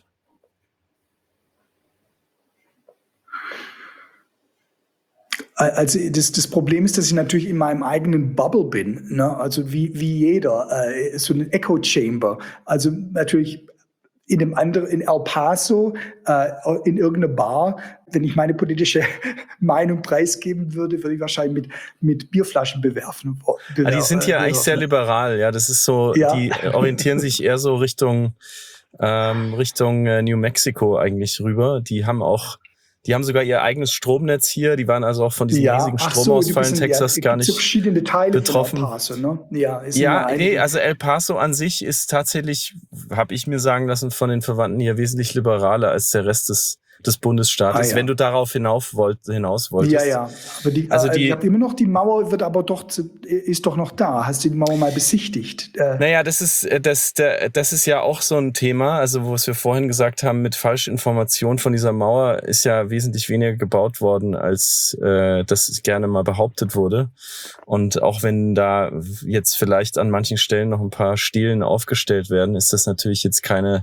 Also das Problem ist, dass ich natürlich in meinem eigenen Bubble bin, ne? Also wie jeder, so eine Echo Chamber. Also natürlich in El Paso, in irgendeiner Bar, wenn ich meine politische Meinung preisgeben würde, würde ich wahrscheinlich mit Bierflaschen bewerfen. Die sind ja eigentlich sehr liberal, ja. Das ist so, ja. Die orientieren sich eher so Richtung New Mexico eigentlich rüber. Die haben Die haben sogar ihr eigenes Stromnetz hier. Die waren also auch von diesem riesigen Stromausfall in Texas gar nicht verschiedene Teile betroffen. Von El Paso, ne? Also El Paso an sich ist tatsächlich, habe ich mir sagen lassen, von den Verwandten hier wesentlich liberaler als der Rest des Bundesstaates, wenn du darauf hinaus wolltest. Ja. Aber ich habe immer noch, die Mauer ist doch noch da. Hast du die Mauer mal besichtigt? Naja, das ist ja auch so ein Thema, also was wir vorhin gesagt haben, mit Falschinformation von dieser Mauer ist ja wesentlich weniger gebaut worden, als das gerne mal behauptet wurde. Und auch wenn da jetzt vielleicht an manchen Stellen noch ein paar Stelen aufgestellt werden, ist das natürlich jetzt kein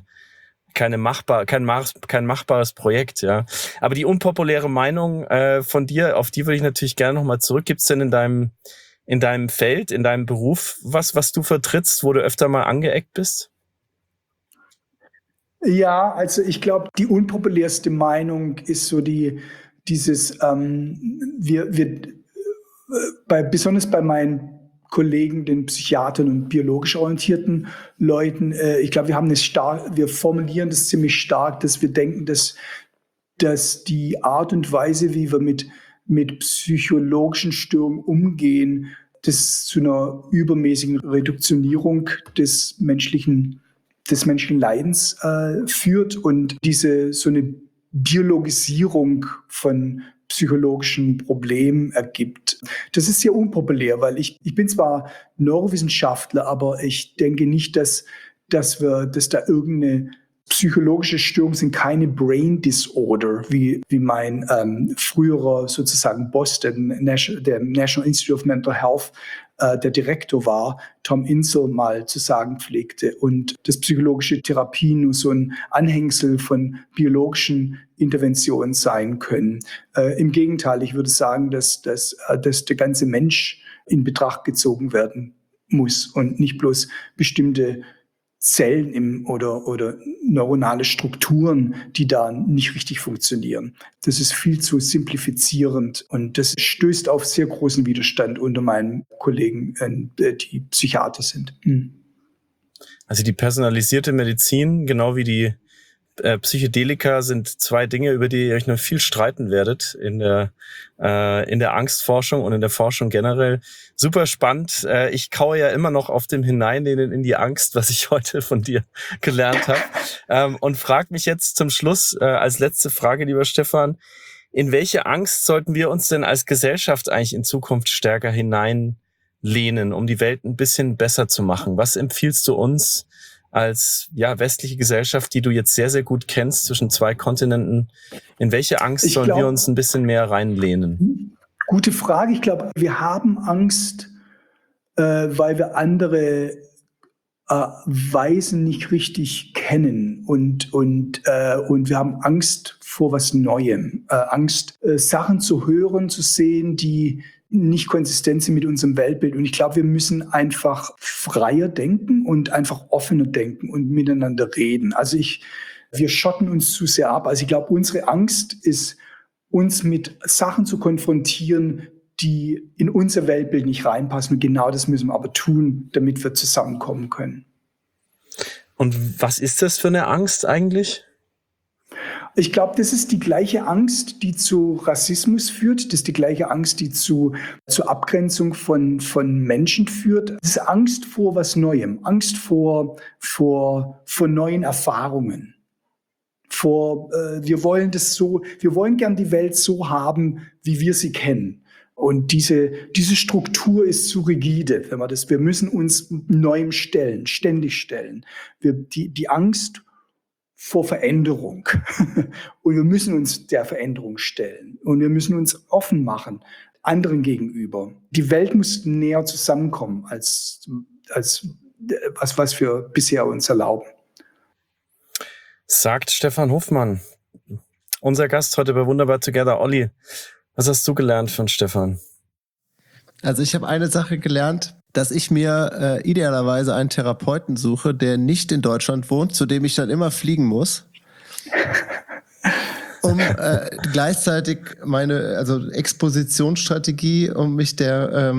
machbares Projekt, ja. Aber die unpopuläre Meinung von dir, auf die würde ich natürlich gerne nochmal zurück. Gibt's denn in deinem Feld, in deinem Beruf was du vertrittst, wo du öfter mal angeeckt bist? Ja, also ich glaube, die unpopulärste Meinung ist so besonders bei meinen Kollegen, den Psychiatern und biologisch orientierten Leuten, ich glaube, wir formulieren das ziemlich stark, dass wir denken, dass die Art und Weise, wie wir mit psychologischen Störungen umgehen, das zu einer übermäßigen Reduktionierung des menschlichen Leidens führt und so eine Biologisierung von psychologischen Problemen ergibt. Das ist sehr unpopulär, weil ich bin zwar Neurowissenschaftler, aber ich denke nicht, dass da irgendeine psychologische Störung sind, keine Brain Disorder, wie mein früherer sozusagen Boss, der National Institute of Mental Health, der Direktor war, Tom Insel, mal zu sagen pflegte. Und dass psychologische Therapien nur so ein Anhängsel von biologischen Interventionen sein können. Im Gegenteil, ich würde sagen, dass der ganze Mensch in Betracht gezogen werden muss und nicht bloß bestimmte Zellen oder neuronale Strukturen, die da nicht richtig funktionieren. Das ist viel zu simplifizierend und das stößt auf sehr großen Widerstand unter meinen Kollegen, die Psychiater sind. Also die personalisierte Medizin, genau wie die Psychedelika, sind zwei Dinge, über die ihr euch noch viel streiten werdet in der Angstforschung und in der Forschung generell. Super spannend. Ich kaue ja immer noch auf dem Hineinlehnen in die Angst, was ich heute von dir gelernt habe. Und frage mich jetzt zum Schluss als letzte Frage, lieber Stefan, in welche Angst sollten wir uns denn als Gesellschaft eigentlich in Zukunft stärker hineinlehnen, um die Welt ein bisschen besser zu machen? Was empfiehlst du uns als westliche Gesellschaft, die du jetzt sehr, sehr gut kennst, zwischen zwei Kontinenten? In welche Angst sollen wir uns ein bisschen mehr reinlehnen? Gute Frage. Ich glaube, wir haben Angst, weil wir andere Weisen nicht richtig kennen und wir haben Angst vor was Neuem. Angst, Sachen zu hören, zu sehen, die nicht konsistent sind mit unserem Weltbild. Und ich glaube, wir müssen einfach freier denken und einfach offener denken und miteinander reden. Also wir schotten uns zu sehr ab. Also ich glaube, unsere Angst ist, uns mit Sachen zu konfrontieren, die in unser Weltbild nicht reinpassen. Und genau das müssen wir aber tun, damit wir zusammenkommen können. Und was ist das für eine Angst eigentlich? Ich glaube, das ist die gleiche Angst, die zu Rassismus führt. Das ist die gleiche Angst, die zur Abgrenzung von Menschen führt. Das ist Angst vor was Neuem, Angst vor neuen Erfahrungen. Wir wollen gern die Welt so haben, wie wir sie kennen. Und diese Struktur ist zu rigide. Wir müssen uns Neuem stellen, ständig stellen. Die Angst vor Veränderung. Und wir müssen uns der Veränderung stellen. Und wir müssen uns offen machen, anderen gegenüber. Die Welt muss näher zusammenkommen, als was wir bisher uns erlauben. Sagt Stefan Hofmann, unser Gast heute bei Wunderbar Together. Olli, was hast du gelernt von Stefan? Also ich habe eine Sache gelernt, dass ich mir idealerweise einen Therapeuten suche, der nicht in Deutschland wohnt, zu dem ich dann immer fliegen muss, um gleichzeitig meine Expositionsstrategie, um mich der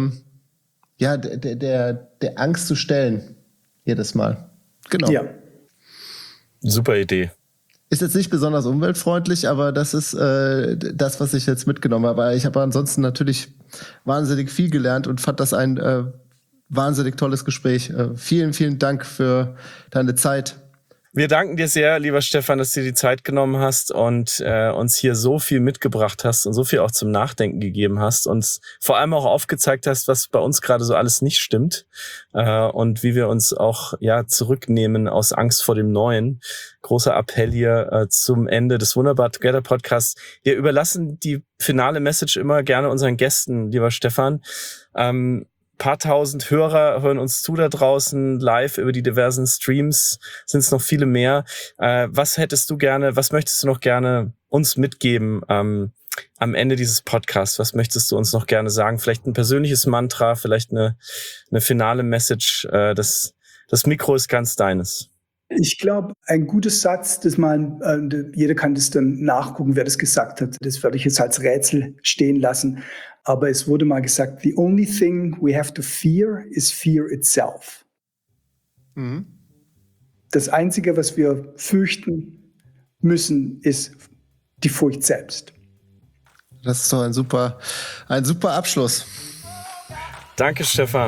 Angst zu stellen. Jedes Mal. Genau. Ja. Super Idee. Ist jetzt nicht besonders umweltfreundlich, aber das ist das, was ich jetzt mitgenommen habe. Ich habe ansonsten natürlich wahnsinnig viel gelernt und fand das ein wahnsinnig tolles Gespräch. Vielen, vielen Dank für deine Zeit. Wir danken dir sehr, lieber Stefan, dass du dir die Zeit genommen hast und uns hier so viel mitgebracht hast und so viel auch zum Nachdenken gegeben hast und vor allem auch aufgezeigt hast, was bei uns gerade so alles nicht stimmt und wie wir uns auch zurücknehmen aus Angst vor dem Neuen. Großer Appell hier zum Ende des Wunderbar Together Podcasts. Wir überlassen die finale Message immer gerne unseren Gästen, lieber Stefan. Paar tausend Hörer hören uns zu da draußen, live über die diversen Streams, sind es noch viele mehr. Was möchtest du noch gerne uns mitgeben am Ende dieses Podcasts? Was möchtest du uns noch gerne sagen? Vielleicht ein persönliches Mantra, vielleicht eine finale Message. Das Mikro ist ganz deines. Ich glaube, ein guter Satz, jeder kann das dann nachgucken, wer das gesagt hat. Das werde ich jetzt als Rätsel stehen lassen. Aber es wurde mal gesagt, the only thing we have to fear is fear itself. Mhm. Das Einzige, was wir fürchten müssen, ist die Furcht selbst. Das ist doch ein super Abschluss. Danke, Stefan.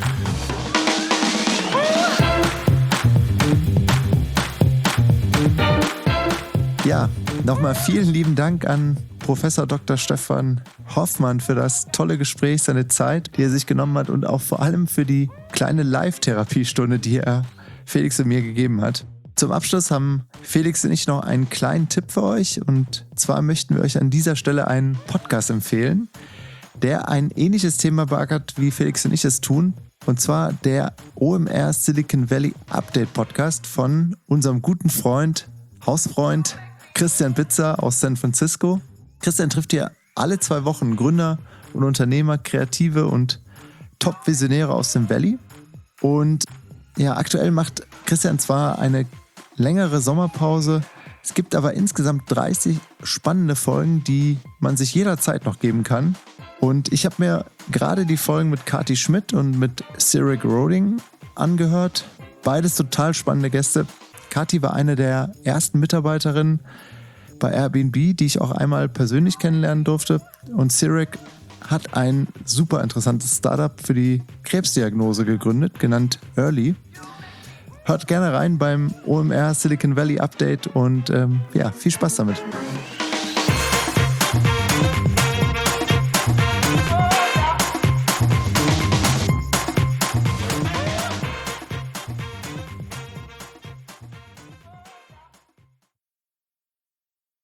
Ja, nochmal vielen lieben Dank an Professor Dr. Stefan Hoffmann für das tolle Gespräch, seine Zeit, die er sich genommen hat und auch vor allem für die kleine Live-Therapiestunde, die er Felix und mir gegeben hat. Zum Abschluss haben Felix und ich noch einen kleinen Tipp für euch und zwar möchten wir euch an dieser Stelle einen Podcast empfehlen, der ein ähnliches Thema beackert, wie Felix und ich es tun, und zwar der OMR Silicon Valley Update Podcast von unserem guten Hausfreund Christian Bitzer aus San Francisco. Christian trifft hier alle 2 Wochen Gründer und Unternehmer, Kreative und Top-Visionäre aus dem Valley. Und ja, aktuell macht Christian zwar eine längere Sommerpause, es gibt aber insgesamt 30 spannende Folgen, die man sich jederzeit noch geben kann. Und ich habe mir gerade die Folgen mit Kati Schmidt und mit Cyril Roding angehört. Beides total spannende Gäste. Kati war eine der ersten Mitarbeiterinnen bei Airbnb, die ich auch einmal persönlich kennenlernen durfte. Und Cyril hat ein super interessantes Startup für die Krebsdiagnose gegründet, genannt Early. Hört gerne rein beim OMR Silicon Valley Update und viel Spaß damit.